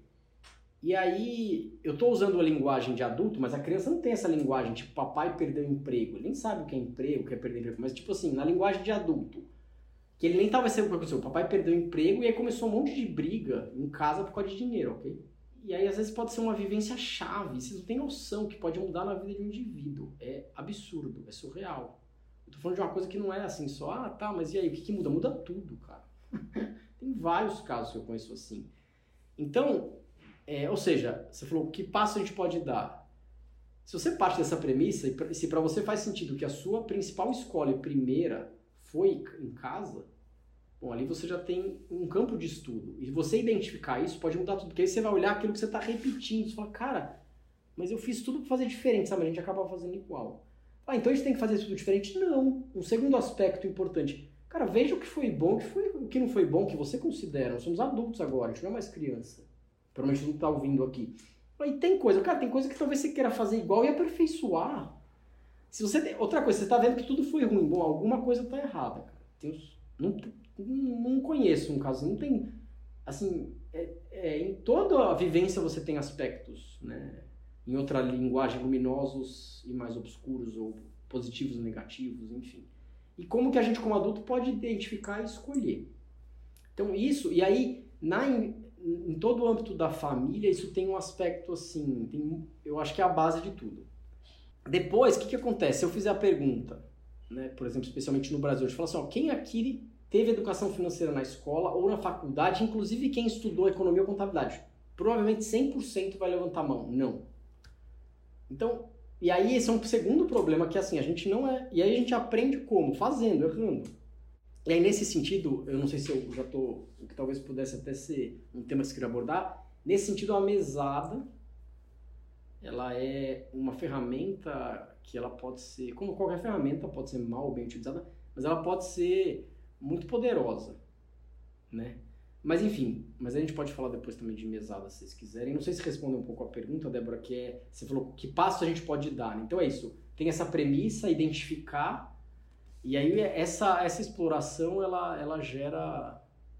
Speaker 3: E aí, eu tô usando a linguagem de adulto, mas a criança não tem essa linguagem, tipo, papai perdeu emprego. Ele nem sabe o que é emprego, o que é perder emprego, mas tipo assim, na linguagem de adulto. Que ele nem tava sabendo o que aconteceu. O papai perdeu emprego e aí começou um monte de briga em casa por causa de dinheiro, ok? E aí, às vezes, pode ser uma vivência chave. Vocês não têm noção que pode mudar na vida de um indivíduo. É absurdo, é surreal. Eu tô falando de uma coisa que não é assim só, ah, tá, mas e aí, o que que muda? Muda tudo, cara. Tem vários casos que eu conheço assim. Então, é, ou seja, você falou, que passo a gente pode dar? Se você parte dessa premissa, e se para você faz sentido que a sua principal escola e primeira foi em casa, bom, ali você já tem um campo de estudo. E você identificar isso pode mudar tudo. Porque aí você vai olhar aquilo que você está repetindo. Você fala, cara, mas eu fiz tudo para fazer diferente, sabe? A gente acaba fazendo igual. Ah, então a gente tem que fazer tudo diferente? Não. Um segundo aspecto importante. Cara, veja o que foi bom, o que, foi, o que não foi bom, o que você considera. Nós somos adultos agora, a gente não é mais criança. Provavelmente não está ouvindo aqui. E tem coisa, cara, tem coisa que talvez você queira fazer igual e aperfeiçoar. Se você tem, outra coisa, você está vendo que tudo foi ruim. Bom, alguma coisa está errada, cara. Tem os, não, não conheço um caso, não tem, assim, é, é, em toda a vivência você tem aspectos, né, em outra linguagem, luminosos e mais obscuros, ou positivos e negativos, enfim. E como que a gente como adulto pode identificar e escolher. Então isso, e aí, na, em, em todo o âmbito da família, isso tem um aspecto assim, tem, eu acho que é a base de tudo. Depois, o que que acontece? Se eu fizer a pergunta, né, por exemplo, especialmente no Brasil, eu falo assim, ó, quem aqui teve educação financeira na escola ou na faculdade, inclusive quem estudou economia ou contabilidade? Provavelmente cem por cento vai levantar a mão. Não. Então, e aí esse é um segundo problema, que assim, a gente não é... E aí a gente aprende como? Fazendo, errando. E aí nesse sentido, eu não sei se eu já tô... O que talvez pudesse até ser um tema que eu queria abordar. Nesse sentido, a mesada, ela é uma ferramenta que ela pode ser... Como qualquer ferramenta, pode ser mal ou bem utilizada, mas ela pode ser muito poderosa, né? Mas enfim, mas a gente pode falar depois também de mesada, se vocês quiserem. Não sei se respondeu um pouco a pergunta, Débora, que é, você falou que passo a gente pode dar, né? Então é isso, tem essa premissa, identificar, e aí essa, essa exploração, ela, ela gera,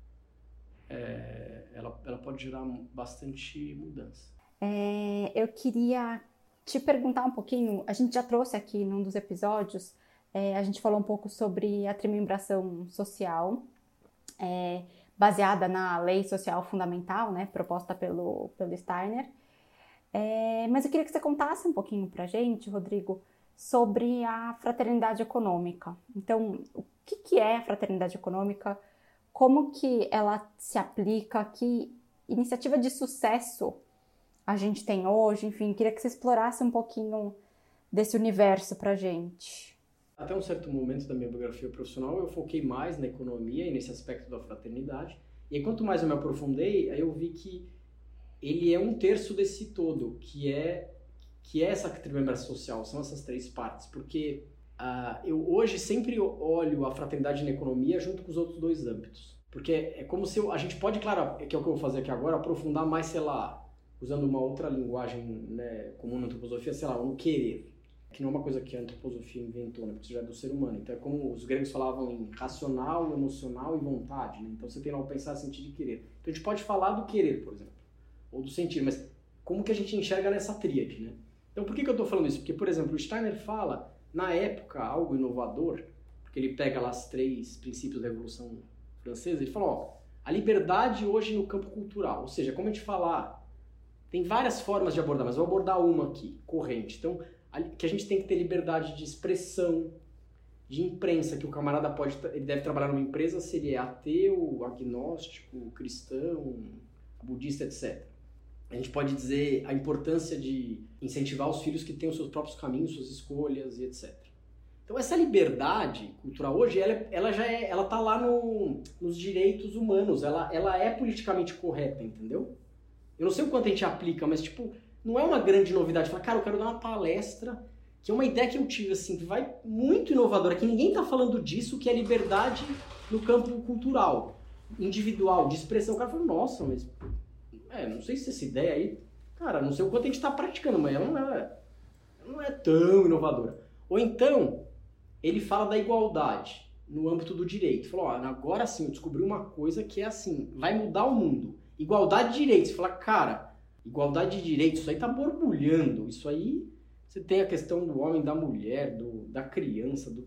Speaker 3: é, ela, ela pode gerar bastante mudança.
Speaker 1: É, eu queria te perguntar um pouquinho, a gente já trouxe aqui num dos episódios, é, a gente falou um pouco sobre a trimembração social, é, baseada na Lei Social Fundamental, né, proposta pelo, pelo Steiner. É, mas eu queria que você contasse um pouquinho pra gente, Rodrigo, sobre a fraternidade econômica. Então, o que, que é a fraternidade econômica? Como que ela se aplica? Que iniciativa de sucesso a gente tem hoje? Enfim, queria que você explorasse um pouquinho desse universo pra gente.
Speaker 3: Até um certo momento da minha biografia profissional, eu foquei mais na economia e nesse aspecto da fraternidade. E aí, quanto mais eu me aprofundei, aí eu vi que ele é um terço desse todo, que é, que é essa trimembração social, são essas três partes. Porque uh, eu hoje sempre olho a fraternidade na economia junto com os outros dois âmbitos. Porque é como se eu, a gente pode, claro, que é o que eu vou fazer aqui agora, aprofundar mais, sei lá, usando uma outra linguagem, né, comum na antroposofia, sei lá, no querer. Que não é uma coisa que a antroposofia inventou, né? Porque isso já é do ser humano. Então é como os gregos falavam em racional, emocional e vontade, né? Então você tem lá o pensar, sentir e querer. Então a gente pode falar do querer, por exemplo, ou do sentir, mas como que a gente enxerga nessa tríade, né? Então por que que eu estou falando isso? Porque, por exemplo, o Steiner fala, na época, algo inovador, porque ele pega lá os três princípios da Revolução Francesa, ele fala, ó, a liberdade hoje no campo cultural, ou seja, como a gente falar, tem várias formas de abordar, mas vou abordar uma aqui, corrente. Então, que a gente tem que ter liberdade de expressão, de imprensa, que o camarada pode, ele deve trabalhar numa empresa se ele é ateu, agnóstico, cristão, budista, etcétera. a gente pode dizer a importância de incentivar os filhos que tenham os seus próprios caminhos, suas escolhas e etcétera. Então essa liberdade cultural hoje, ela, ela já é, ela tá lá no, nos direitos humanos, ela, ela é politicamente correta, entendeu? Eu não sei o quanto a gente aplica, mas tipo, não é uma grande novidade. Falar, cara, eu quero dar uma palestra, que é uma ideia que eu tive, assim, que vai muito inovadora, que ninguém tá falando disso, que é liberdade no campo cultural, individual, de expressão. O cara fala, nossa, mas, é, não sei se essa ideia aí, cara, não sei o quanto a gente tá praticando, mas ela não é, não é tão inovadora. Ou então, ele fala da igualdade no âmbito do direito. Falou, ó, agora sim, eu descobri uma coisa que é assim, vai mudar o mundo. Igualdade de direitos. Você fala, cara, igualdade de direitos, isso aí tá borbulhando. Isso aí, você tem a questão do homem, da mulher, do, da criança, do...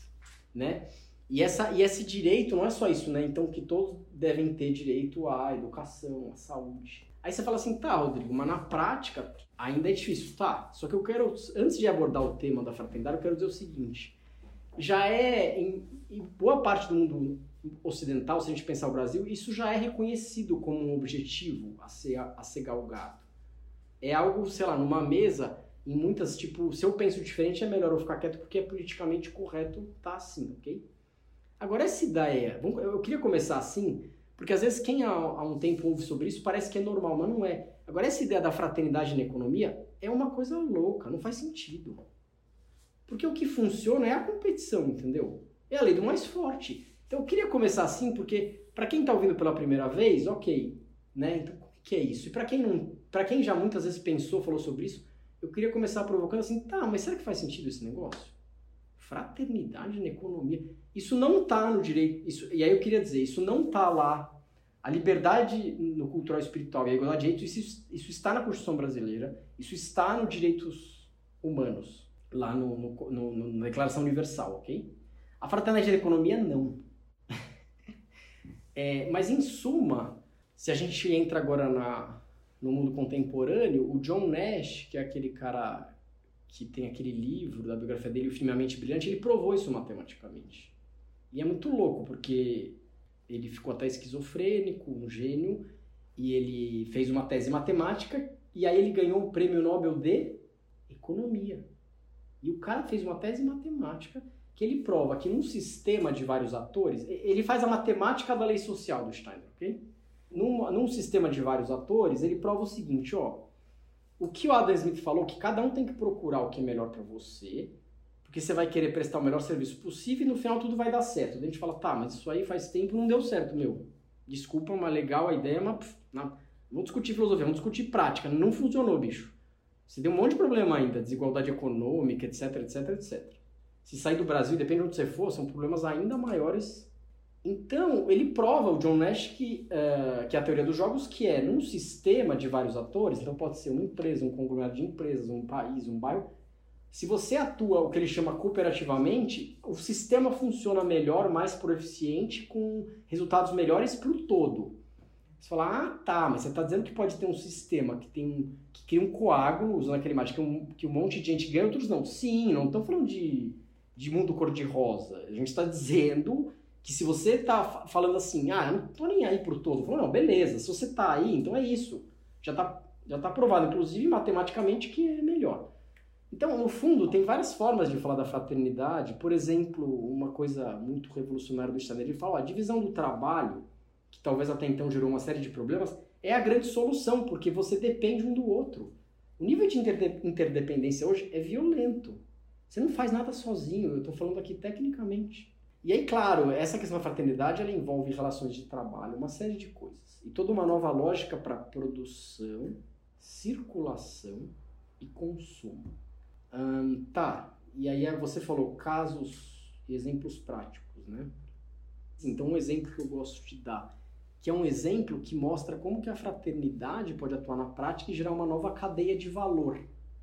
Speaker 3: né? E, essa, e esse direito não é só isso, né? Então, que todos devem ter direito à educação, à saúde. Aí você fala assim, tá, Rodrigo, mas na prática ainda é difícil. Tá, só que eu quero, antes de abordar o tema da fraternidade, eu quero dizer o seguinte. Já é, em, em boa parte do mundo ocidental, se a gente pensar o Brasil, isso já é reconhecido como um objetivo a ser, a ser galgado. É algo, sei lá, numa mesa, em muitas, tipo, se eu penso diferente é melhor eu ficar quieto porque é politicamente correto, tá assim, ok? Agora, essa ideia, eu queria começar assim, porque às vezes quem há, há um tempo ouve sobre isso parece que é normal, mas não é. Agora, essa ideia da fraternidade na economia é uma coisa louca, não faz sentido. Porque o que funciona é a competição, entendeu? É a lei do mais forte. Então eu queria começar assim, porque para quem está ouvindo pela primeira vez, ok, né? Então o que é isso? E para quem não, para quem já muitas vezes pensou, falou sobre isso, eu queria começar provocando assim, tá, mas será que faz sentido esse negócio? Fraternidade na economia. Isso não está no direito, isso, e aí eu queria dizer, isso não está lá. A liberdade no cultural e espiritual e a igualdade de direitos, isso, isso está na Constituição brasileira, isso está nos direitos humanos, lá no, no, no, na Declaração Universal, ok? A fraternidade da economia, não. É, mas, em suma, se a gente entra agora na, no mundo contemporâneo, o John Nash, que é aquele cara que tem aquele livro da biografia dele, o filme A Mente Brilhante, ele provou isso matematicamente. E é muito louco, porque ele ficou até esquizofrênico, um gênio, e ele fez uma tese matemática, e aí ele ganhou o prêmio Nobel de Economia. E o cara fez uma tese matemática que ele prova que num sistema de vários atores, ele faz a matemática da lei social do Steiner, ok? Num, num sistema de vários atores, ele prova o seguinte, ó, o que o Adam Smith falou, que cada um tem que procurar o que é melhor para você, porque você vai querer prestar o melhor serviço possível e no final tudo vai dar certo. Daí a gente fala, tá, mas isso aí faz tempo não deu certo, meu. Desculpa, mas legal a ideia, mas pff, não. Vamos discutir filosofia, vamos discutir prática. Não funcionou, bicho. Você deu um monte de problema ainda, desigualdade econômica, etc, etc, etcétera. Se sair do Brasil, depende de onde você for, são problemas ainda maiores. Então, ele prova, o John Nash, que, uh, que é a teoria dos jogos, que é num sistema de vários atores, então pode ser uma empresa, um conglomerado de empresas, um país, um bairro. Se você atua o que ele chama cooperativamente, o sistema funciona melhor, mais proeficiente, com resultados melhores para o todo. Você fala, ah, tá, mas você está dizendo que pode ter um sistema que, tem um, que cria um coágulo, usando aquela imagem, que um, que um monte de gente ganha, outros não. Sim, não estou falando de, de mundo cor-de-rosa. A gente está dizendo que se você está falando assim, ah, eu não estou nem aí por todo. Falo, não, beleza, se você está aí, então é isso. Já está já tá provado, inclusive matematicamente, que é melhor. Então, no fundo, tem várias formas de falar da fraternidade. Por exemplo, uma coisa muito revolucionária do Steiner, ele fala, ó, a divisão do trabalho, que talvez até então gerou uma série de problemas, é a grande solução, porque você depende um do outro. O nível de interde- interdependência hoje é violento. Você não faz nada sozinho, eu estou falando aqui tecnicamente. E aí, claro, essa questão da fraternidade, ela envolve relações de trabalho, uma série de coisas. E toda uma nova lógica para produção, circulação e consumo. Hum, tá, e aí você falou casos e exemplos práticos, né? Então, um exemplo que eu gosto de dar, que é um exemplo que mostra como que a fraternidade pode atuar na prática e gerar uma nova cadeia de valor.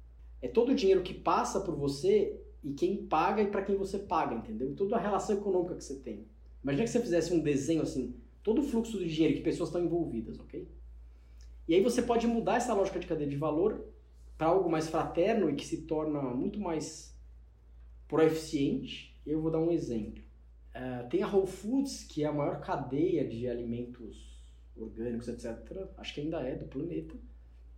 Speaker 3: É todo o dinheiro que passa por você e quem paga e para quem você paga, entendeu? Toda a relação econômica que você tem. Imagina que você fizesse um desenho assim, todo o fluxo do dinheiro que pessoas estão envolvidas, ok? E aí você pode mudar essa lógica de cadeia de valor para algo mais fraterno e que se torna muito mais proeficiente. Eu vou dar um exemplo. Uh, tem a Whole Foods, que é a maior cadeia de alimentos orgânicos, etcétera. Acho que ainda é do planeta.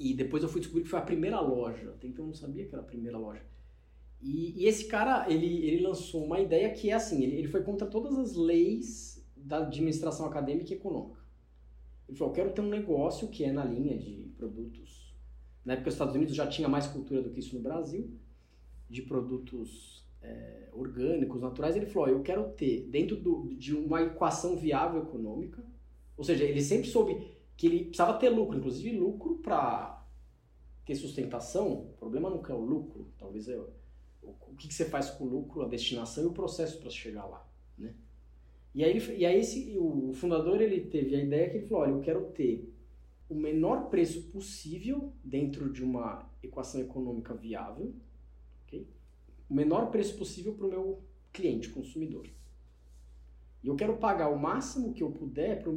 Speaker 3: E depois eu fui descobrir que foi a primeira loja. Até então eu não sabia que era a primeira loja. E, e esse cara, ele, ele lançou uma ideia que é assim, ele, ele foi contra todas as leis da administração acadêmica e econômica. Ele falou, eu quero ter um negócio que é na linha de produtos. Na época os Estados Unidos já tinha mais cultura do que isso no Brasil, de produtos é, orgânicos, naturais. Ele falou, eu quero ter dentro do, de uma equação viável econômica, ou seja, ele sempre soube que ele precisava ter lucro, inclusive lucro para ter sustentação. O problema não é o lucro, talvez é o que você faz com o lucro, a destinação e o processo para chegar lá, né? E aí, ele, e aí esse, o fundador ele teve a ideia que ele falou, olha, eu quero ter o menor preço possível dentro de uma equação econômica viável, okay? O menor preço possível para o meu cliente, consumidor. E eu quero pagar o máximo que eu puder para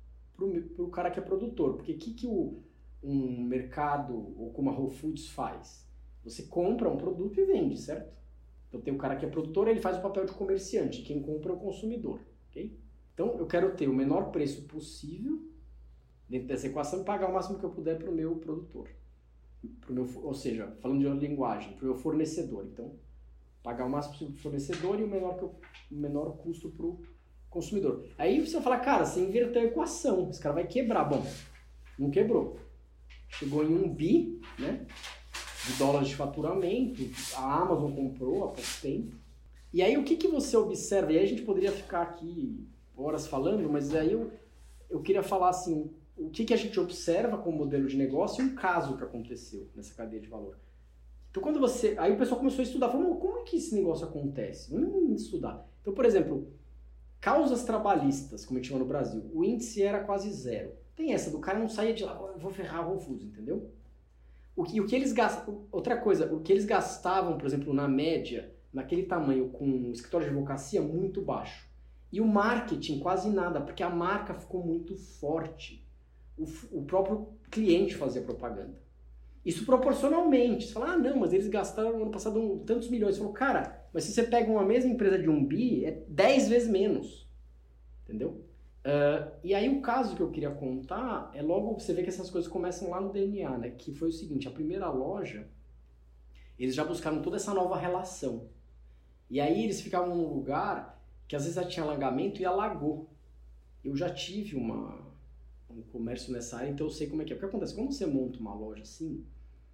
Speaker 3: o cara que é produtor, porque o que, que o, um mercado ou como a Whole Foods faz? Você compra um produto e vende, certo? Então tem o cara que é produtor, ele faz o papel de comerciante, quem compra é o consumidor, ok? Então eu quero ter o menor preço possível dentro dessa equação e pagar o máximo que eu puder para o meu produtor. Pro meu, ou seja, falando de uma linguagem, para o meu fornecedor. Então, pagar o máximo possível para o fornecedor e o menor, que eu, o menor custo para o consumidor. Aí você vai falar, cara, você inverteu a equação, esse cara vai quebrar. Bom, não quebrou. Chegou em um bi, né? De dólares de faturamento, a Amazon comprou há pouco tempo. E aí o que, que você observa? E aí a gente poderia ficar aqui horas falando, mas aí eu, eu queria falar assim, o que, que a gente observa como modelo de negócio e um caso que aconteceu nessa cadeia de valor. Então quando você... Aí o pessoal começou a estudar, falou, como é que esse negócio acontece? Vamos estudar. Então, por exemplo, causas trabalhistas, como a gente chama no Brasil, o índice era quase zero. Tem essa do cara não saía de lá, eu vou ferrar a Whole Foods, entendeu? O que, o que eles gastam, outra coisa, o que eles gastavam, por exemplo, na média, naquele tamanho, com um escritório de advocacia muito baixo. E o marketing quase nada, porque a marca ficou muito forte. O, o próprio cliente fazia propaganda. Isso proporcionalmente. Você fala, ah não, mas eles gastaram no ano passado um, tantos milhões. Você falou, cara, mas se você pega uma mesma empresa de um bi, é dez vezes menos. Entendeu? Uh, e aí o caso que eu queria contar é logo você vê que essas coisas começam lá no D N A, né? Que foi o seguinte, a primeira loja, eles já buscaram toda essa nova relação. E aí eles ficavam num lugar que às vezes já tinha alagamento e alagou. Eu já tive uma, um comércio nessa área, então eu sei como é que é. O que acontece? Quando você monta uma loja assim,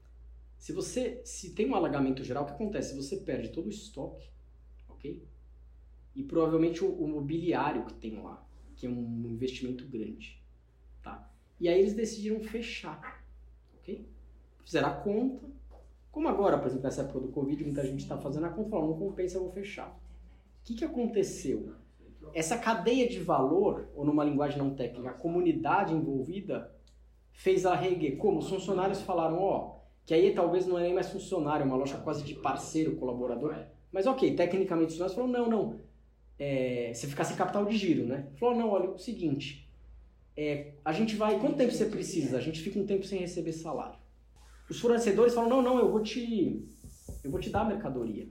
Speaker 3: se você se tem um alagamento geral, o que acontece? Você perde todo o estoque, ok? E provavelmente o, o mobiliário que tem lá, que é um investimento grande, tá? E aí eles decidiram fechar, ok? Fizeram a conta, como agora, por exemplo, nessa época do Covid, muita gente está fazendo a conta, falando, não compensa, eu vou fechar. O que que aconteceu? Essa cadeia de valor, ou numa linguagem não técnica, a comunidade envolvida fez a reguer. Como? Os funcionários falaram, ó, que aí talvez não é nem mais funcionário, é uma loja quase de parceiro, colaborador, mas ok, tecnicamente os funcionários falaram, não, não, É, você ficar sem capital de giro, né? Falou, não, olha, é o seguinte, é, a gente vai, quanto tempo você precisa? A gente fica um tempo sem receber salário. Os fornecedores falam, não, não, eu vou te, eu vou te dar a mercadoria.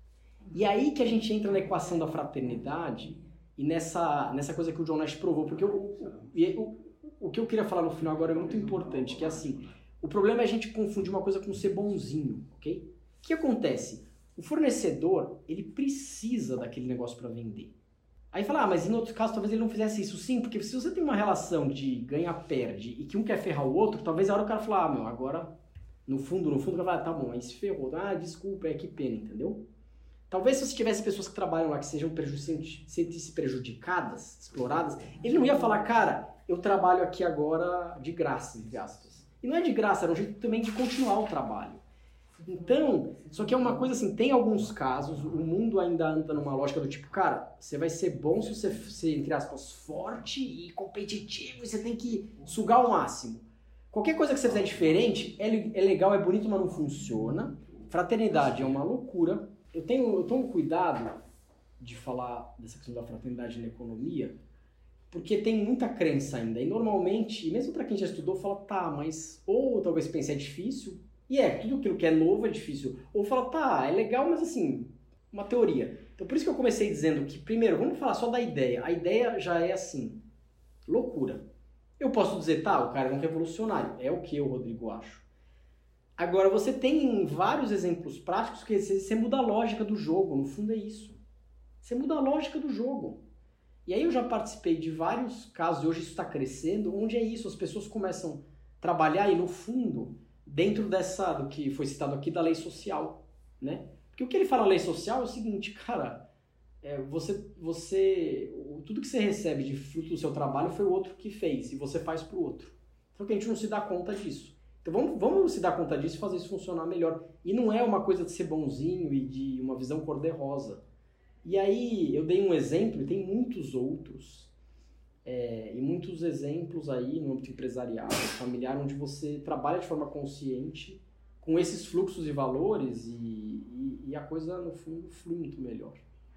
Speaker 3: E aí que a gente entra na equação da fraternidade e nessa, nessa coisa que o John Nash provou, porque eu, o, o, o que eu queria falar no final agora é muito importante, que é assim, o problema é a gente confundir uma coisa com ser bonzinho, ok? O que acontece? O fornecedor, ele precisa daquele negócio para vender. Aí fala, ah, mas em outros casos talvez ele não fizesse isso. Sim, porque se você tem uma relação de ganha-perde e que um quer ferrar o outro, talvez a hora o cara fala, ah, meu, agora, no fundo, no fundo, o cara fala, ah, tá bom, aí se ferrou. Ah, desculpa, é que pena, entendeu? Talvez se você tivesse pessoas que trabalham lá que sejam prejudic- sentissem prejudicadas, exploradas, ele não ia falar, cara, eu trabalho aqui agora de graça, entre aspas. E não é de graça, era um jeito também de continuar o trabalho. Então, só que é uma coisa assim, tem alguns casos, o mundo ainda anda numa lógica do tipo, cara, você vai ser bom se você ser, entre aspas, forte e competitivo e você tem que sugar ao máximo. Qualquer coisa que você fizer diferente é, é legal, é bonito, mas não funciona. Fraternidade é uma loucura. Eu tenho, eu tomo cuidado de falar dessa questão da fraternidade na economia, porque tem muita crença ainda. E normalmente, mesmo para quem já estudou, fala, tá, mas ou talvez pense é difícil, e é, tudo aquilo que é novo é difícil. Ou fala, tá, é legal, mas assim, uma teoria. Então por isso que eu comecei dizendo que, primeiro, vamos falar só da ideia. A ideia já é assim, loucura. Eu posso dizer, tá, o cara é um revolucionário. É o que eu, Rodrigo, acho. Agora, você tem vários exemplos práticos que você muda a lógica do jogo, no fundo é isso. Você muda a lógica do jogo. E aí eu já participei de vários casos, e hoje isso está crescendo, onde é isso, as pessoas começam a trabalhar e, no fundo, dentro dessa, do que foi citado aqui, da lei social, né? Porque o que ele fala lei social é o seguinte, cara, é, você, você, tudo que você recebe de fruto do seu trabalho foi o outro que fez, e você faz para o outro. Só que a gente não se dá conta disso. Então vamos, vamos se dar conta disso e fazer isso funcionar melhor. E não é uma coisa de ser bonzinho e de uma visão cor-de-rosa. E aí eu dei um exemplo, e tem muitos outros, é, e muitos exemplos aí no âmbito empresarial, familiar, onde você trabalha de forma consciente com esses fluxos e valores e, e, e a coisa, no fundo, flui muito melhor.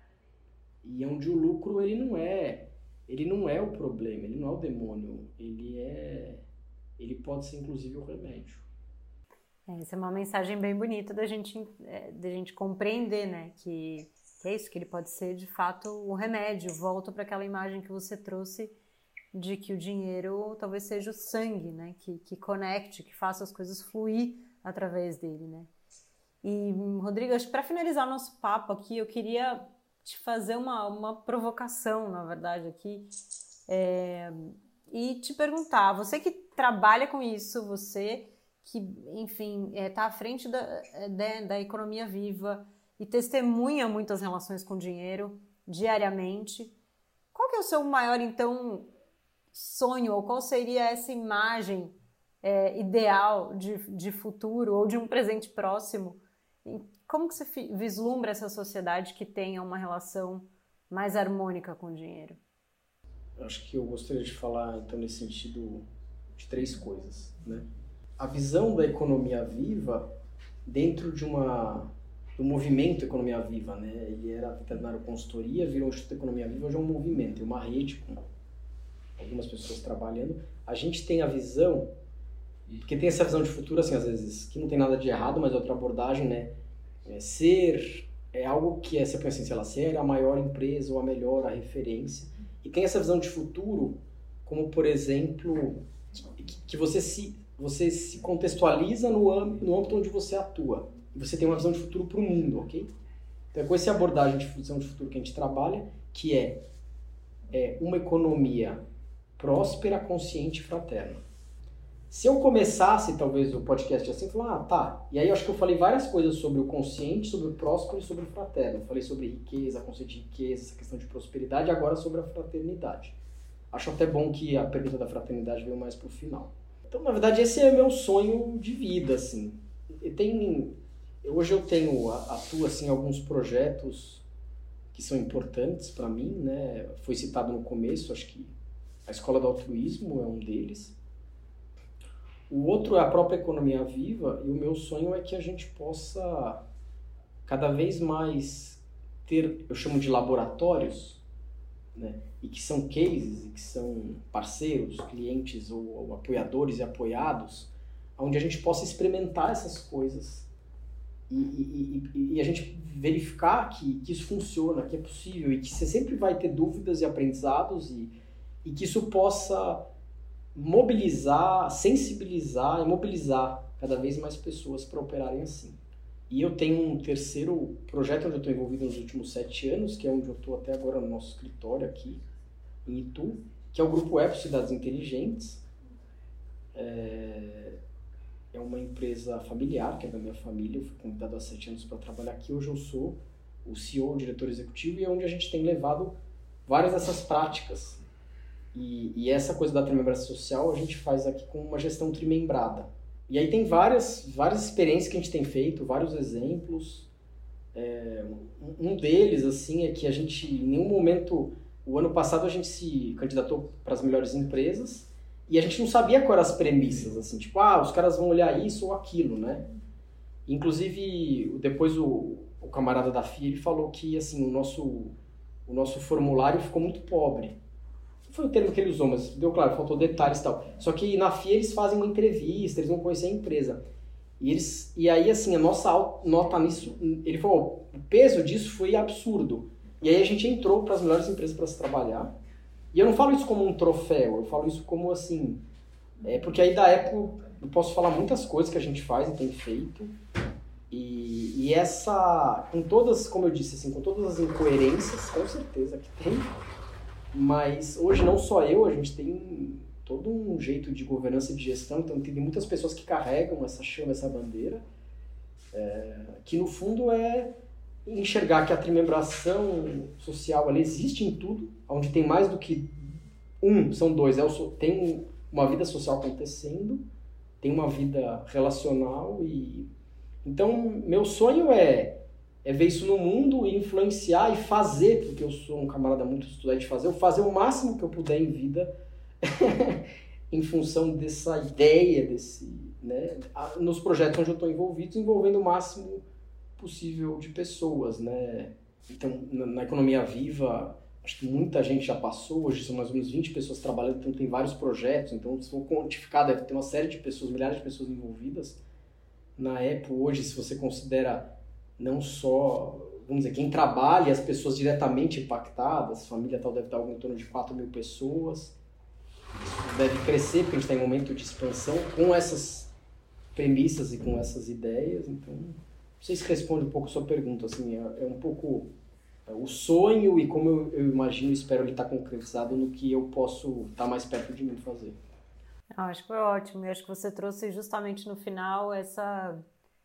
Speaker 3: E onde o lucro, ele não é, ele não é o problema, ele não é o demônio, ele é, ele pode ser, inclusive, o remédio.
Speaker 2: É, essa é uma mensagem bem bonita da gente, é, da gente compreender, né, que... Que é isso, que ele pode ser, de fato, o remédio. Volto para aquela imagem que você trouxe de que o dinheiro talvez seja o sangue, né? Que, que conecte, que faça as coisas fluir através dele, né? E, Rodrigo, acho que para finalizar nosso papo aqui, eu queria te fazer uma, uma provocação, na verdade, aqui. É, e te perguntar, você que trabalha com isso, você que, enfim, está é, à frente da, da, da economia viva, e testemunha muitas relações com dinheiro diariamente. Qual que é o seu maior, então, sonho, ou qual seria essa imagem é, ideal de, de futuro ou de um presente próximo? Como que você vislumbra essa sociedade que tenha uma relação mais harmônica com o dinheiro?
Speaker 3: Eu acho que eu gostaria de falar, então, nesse sentido, de três coisas, né? A visão da economia viva dentro de uma... do movimento Economia Viva, né? Ele era veterinário consultoria, virou um Instituto Economia Viva, hoje é um movimento, é uma rede com algumas pessoas trabalhando. A gente tem a visão, porque tem essa visão de futuro, assim, às vezes, que não tem nada de errado, mas é outra abordagem, né? É ser é algo que é, você pensa assim, sei lá, ser a maior empresa ou a melhor, a referência. E tem essa visão de futuro, como, por exemplo, que, que você, se, você se contextualiza no âmbito, no âmbito onde você atua. E você tem uma visão de futuro para o mundo, ok? Então é com essa abordagem de visão de futuro que a gente trabalha, que é, é uma economia próspera, consciente e fraterna. Se eu começasse, talvez, o podcast assim, falar, ah, tá. E aí eu acho que eu falei várias coisas sobre o consciente, sobre o próspero e sobre o fraterno. Eu falei sobre riqueza, conceito de riqueza, essa questão de prosperidade, e agora sobre a fraternidade. Acho até bom que a pergunta da fraternidade veio mais pro final. Então, na verdade, esse é meu sonho de vida, assim. E tem... Hoje eu tenho, atuo assim, em alguns projetos que são importantes para mim, né? Foi citado no começo, acho que a Escola do Altruísmo é um deles. O outro é a própria economia viva, e o meu sonho é que a gente possa cada vez mais ter, eu chamo de laboratórios, né? E que são cases, e que são parceiros, clientes ou, ou apoiadores e apoiados, onde a gente possa experimentar essas coisas. E, e, e, e a gente verificar que, que isso funciona, que é possível, e que você sempre vai ter dúvidas e aprendizados, e, e que isso possa mobilizar, sensibilizar e mobilizar cada vez mais pessoas para operarem assim. E eu tenho um terceiro projeto onde eu estou envolvido nos últimos sete anos, que é onde eu estou até agora no nosso escritório aqui, em Itu, que é o Grupo Epo Cidades Inteligentes. É... É uma empresa familiar, que é da minha família. Eu fui convidado há sete anos para trabalhar aqui. Hoje eu sou o C E O, o diretor executivo, e é onde a gente tem levado várias dessas práticas. E, e essa coisa da trimembrância social a gente faz aqui com uma gestão trimembrada. E aí tem várias, várias experiências que a gente tem feito, vários exemplos. É, um deles, assim, é que a gente, em nenhum momento... O ano passado a gente se candidatou para as melhores empresas, e a gente não sabia quais eram as premissas, assim, tipo, ah, os caras vão olhar isso ou aquilo, né? Inclusive, depois o, o camarada da F I A, ele falou que, assim, o nosso, o nosso formulário ficou muito pobre. Não foi o termo que ele usou, mas deu claro, faltou detalhes e tal. Só que na F I A eles fazem uma entrevista, eles vão conhecer a empresa. E, eles, e aí, assim, a nossa nota nisso, ele falou, o peso disso foi absurdo. E aí a gente entrou para as melhores empresas para se trabalhar. E eu não falo isso como um troféu, eu falo isso como assim... É, porque aí da Apple eu posso falar muitas coisas que a gente faz e tem feito, e, e essa, com todas, como eu disse, assim, com todas as incoerências, com certeza que tem, mas hoje não só eu, a gente tem todo um jeito de governança e de gestão, então tem muitas pessoas que carregam essa chama, essa bandeira, é, que no fundo é enxergar que a trimembração social ela existe em tudo, onde tem mais do que um, são dois, é o, tem uma vida social acontecendo, tem uma vida relacional e... Então, meu sonho é, é ver isso no mundo e influenciar e fazer, porque eu sou um camarada muito estudado de fazer, eu fazer o máximo que eu puder em vida em função dessa ideia, desse, né, nos projetos onde eu estou envolvido, envolvendo o máximo possível de pessoas, né? Então, na, na Economia Viva, acho que muita gente já passou, hoje são mais ou menos vinte pessoas trabalhando, então tem vários projetos, então se for quantificar, deve ter uma série de pessoas, milhares de pessoas envolvidas. Na Apple, hoje, se você considera não só, vamos dizer, quem trabalha e as pessoas diretamente impactadas, família tal deve estar algo em torno de quatro mil pessoas, isso deve crescer, porque a gente está em um momento de expansão com essas premissas e com essas ideias, então, não sei se responde um pouco a sua pergunta, assim, é, é um pouco o sonho e como eu, eu imagino e espero ele estar concretizado no que eu posso estar mais perto de mim fazer.
Speaker 2: Ah, acho que foi ótimo, e acho que você trouxe justamente no final essa,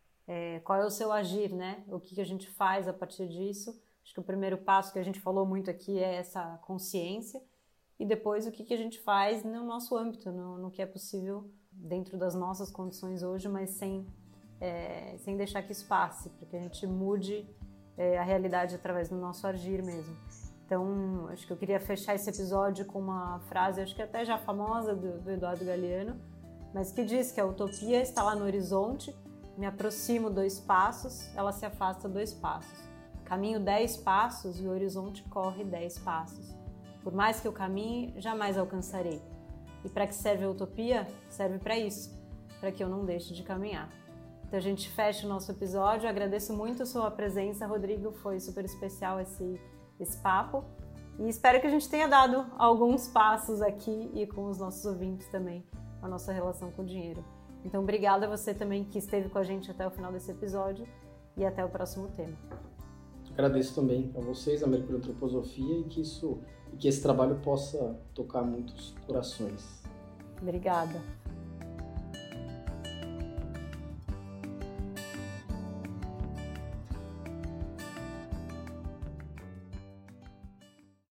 Speaker 2: é, qual é o seu agir, né? O que, que a gente faz a partir disso. Acho que o primeiro passo que a gente falou muito aqui é essa consciência, e depois o que, que a gente faz no nosso âmbito, no, no que é possível dentro das nossas condições hoje, mas sem, é, sem deixar que isso passe, para que a gente mude é, a realidade através do nosso agir mesmo. Então, acho que eu queria fechar esse episódio com uma frase, acho que até já famosa, do, do Eduardo Galeano, mas que diz que a utopia está lá no horizonte, me aproximo dois passos, ela se afasta dois passos. Caminho dez passos e o horizonte corre dez passos. Por mais que eu caminhe, jamais alcançarei. E para que serve a utopia? Serve para isso, para que eu não deixe de caminhar. Então a gente fecha o nosso episódio, eu agradeço muito a sua presença, Rodrigo, foi super especial esse esse papo, e espero que a gente tenha dado alguns passos aqui e com os nossos ouvintes também, a nossa relação com o dinheiro. Então, obrigada a você também que esteve com a gente até o final desse episódio e até o próximo tema.
Speaker 3: Agradeço também a vocês, a Mercúrio Antroposofia, e que, isso, que esse trabalho possa tocar muitos corações.
Speaker 2: Obrigada.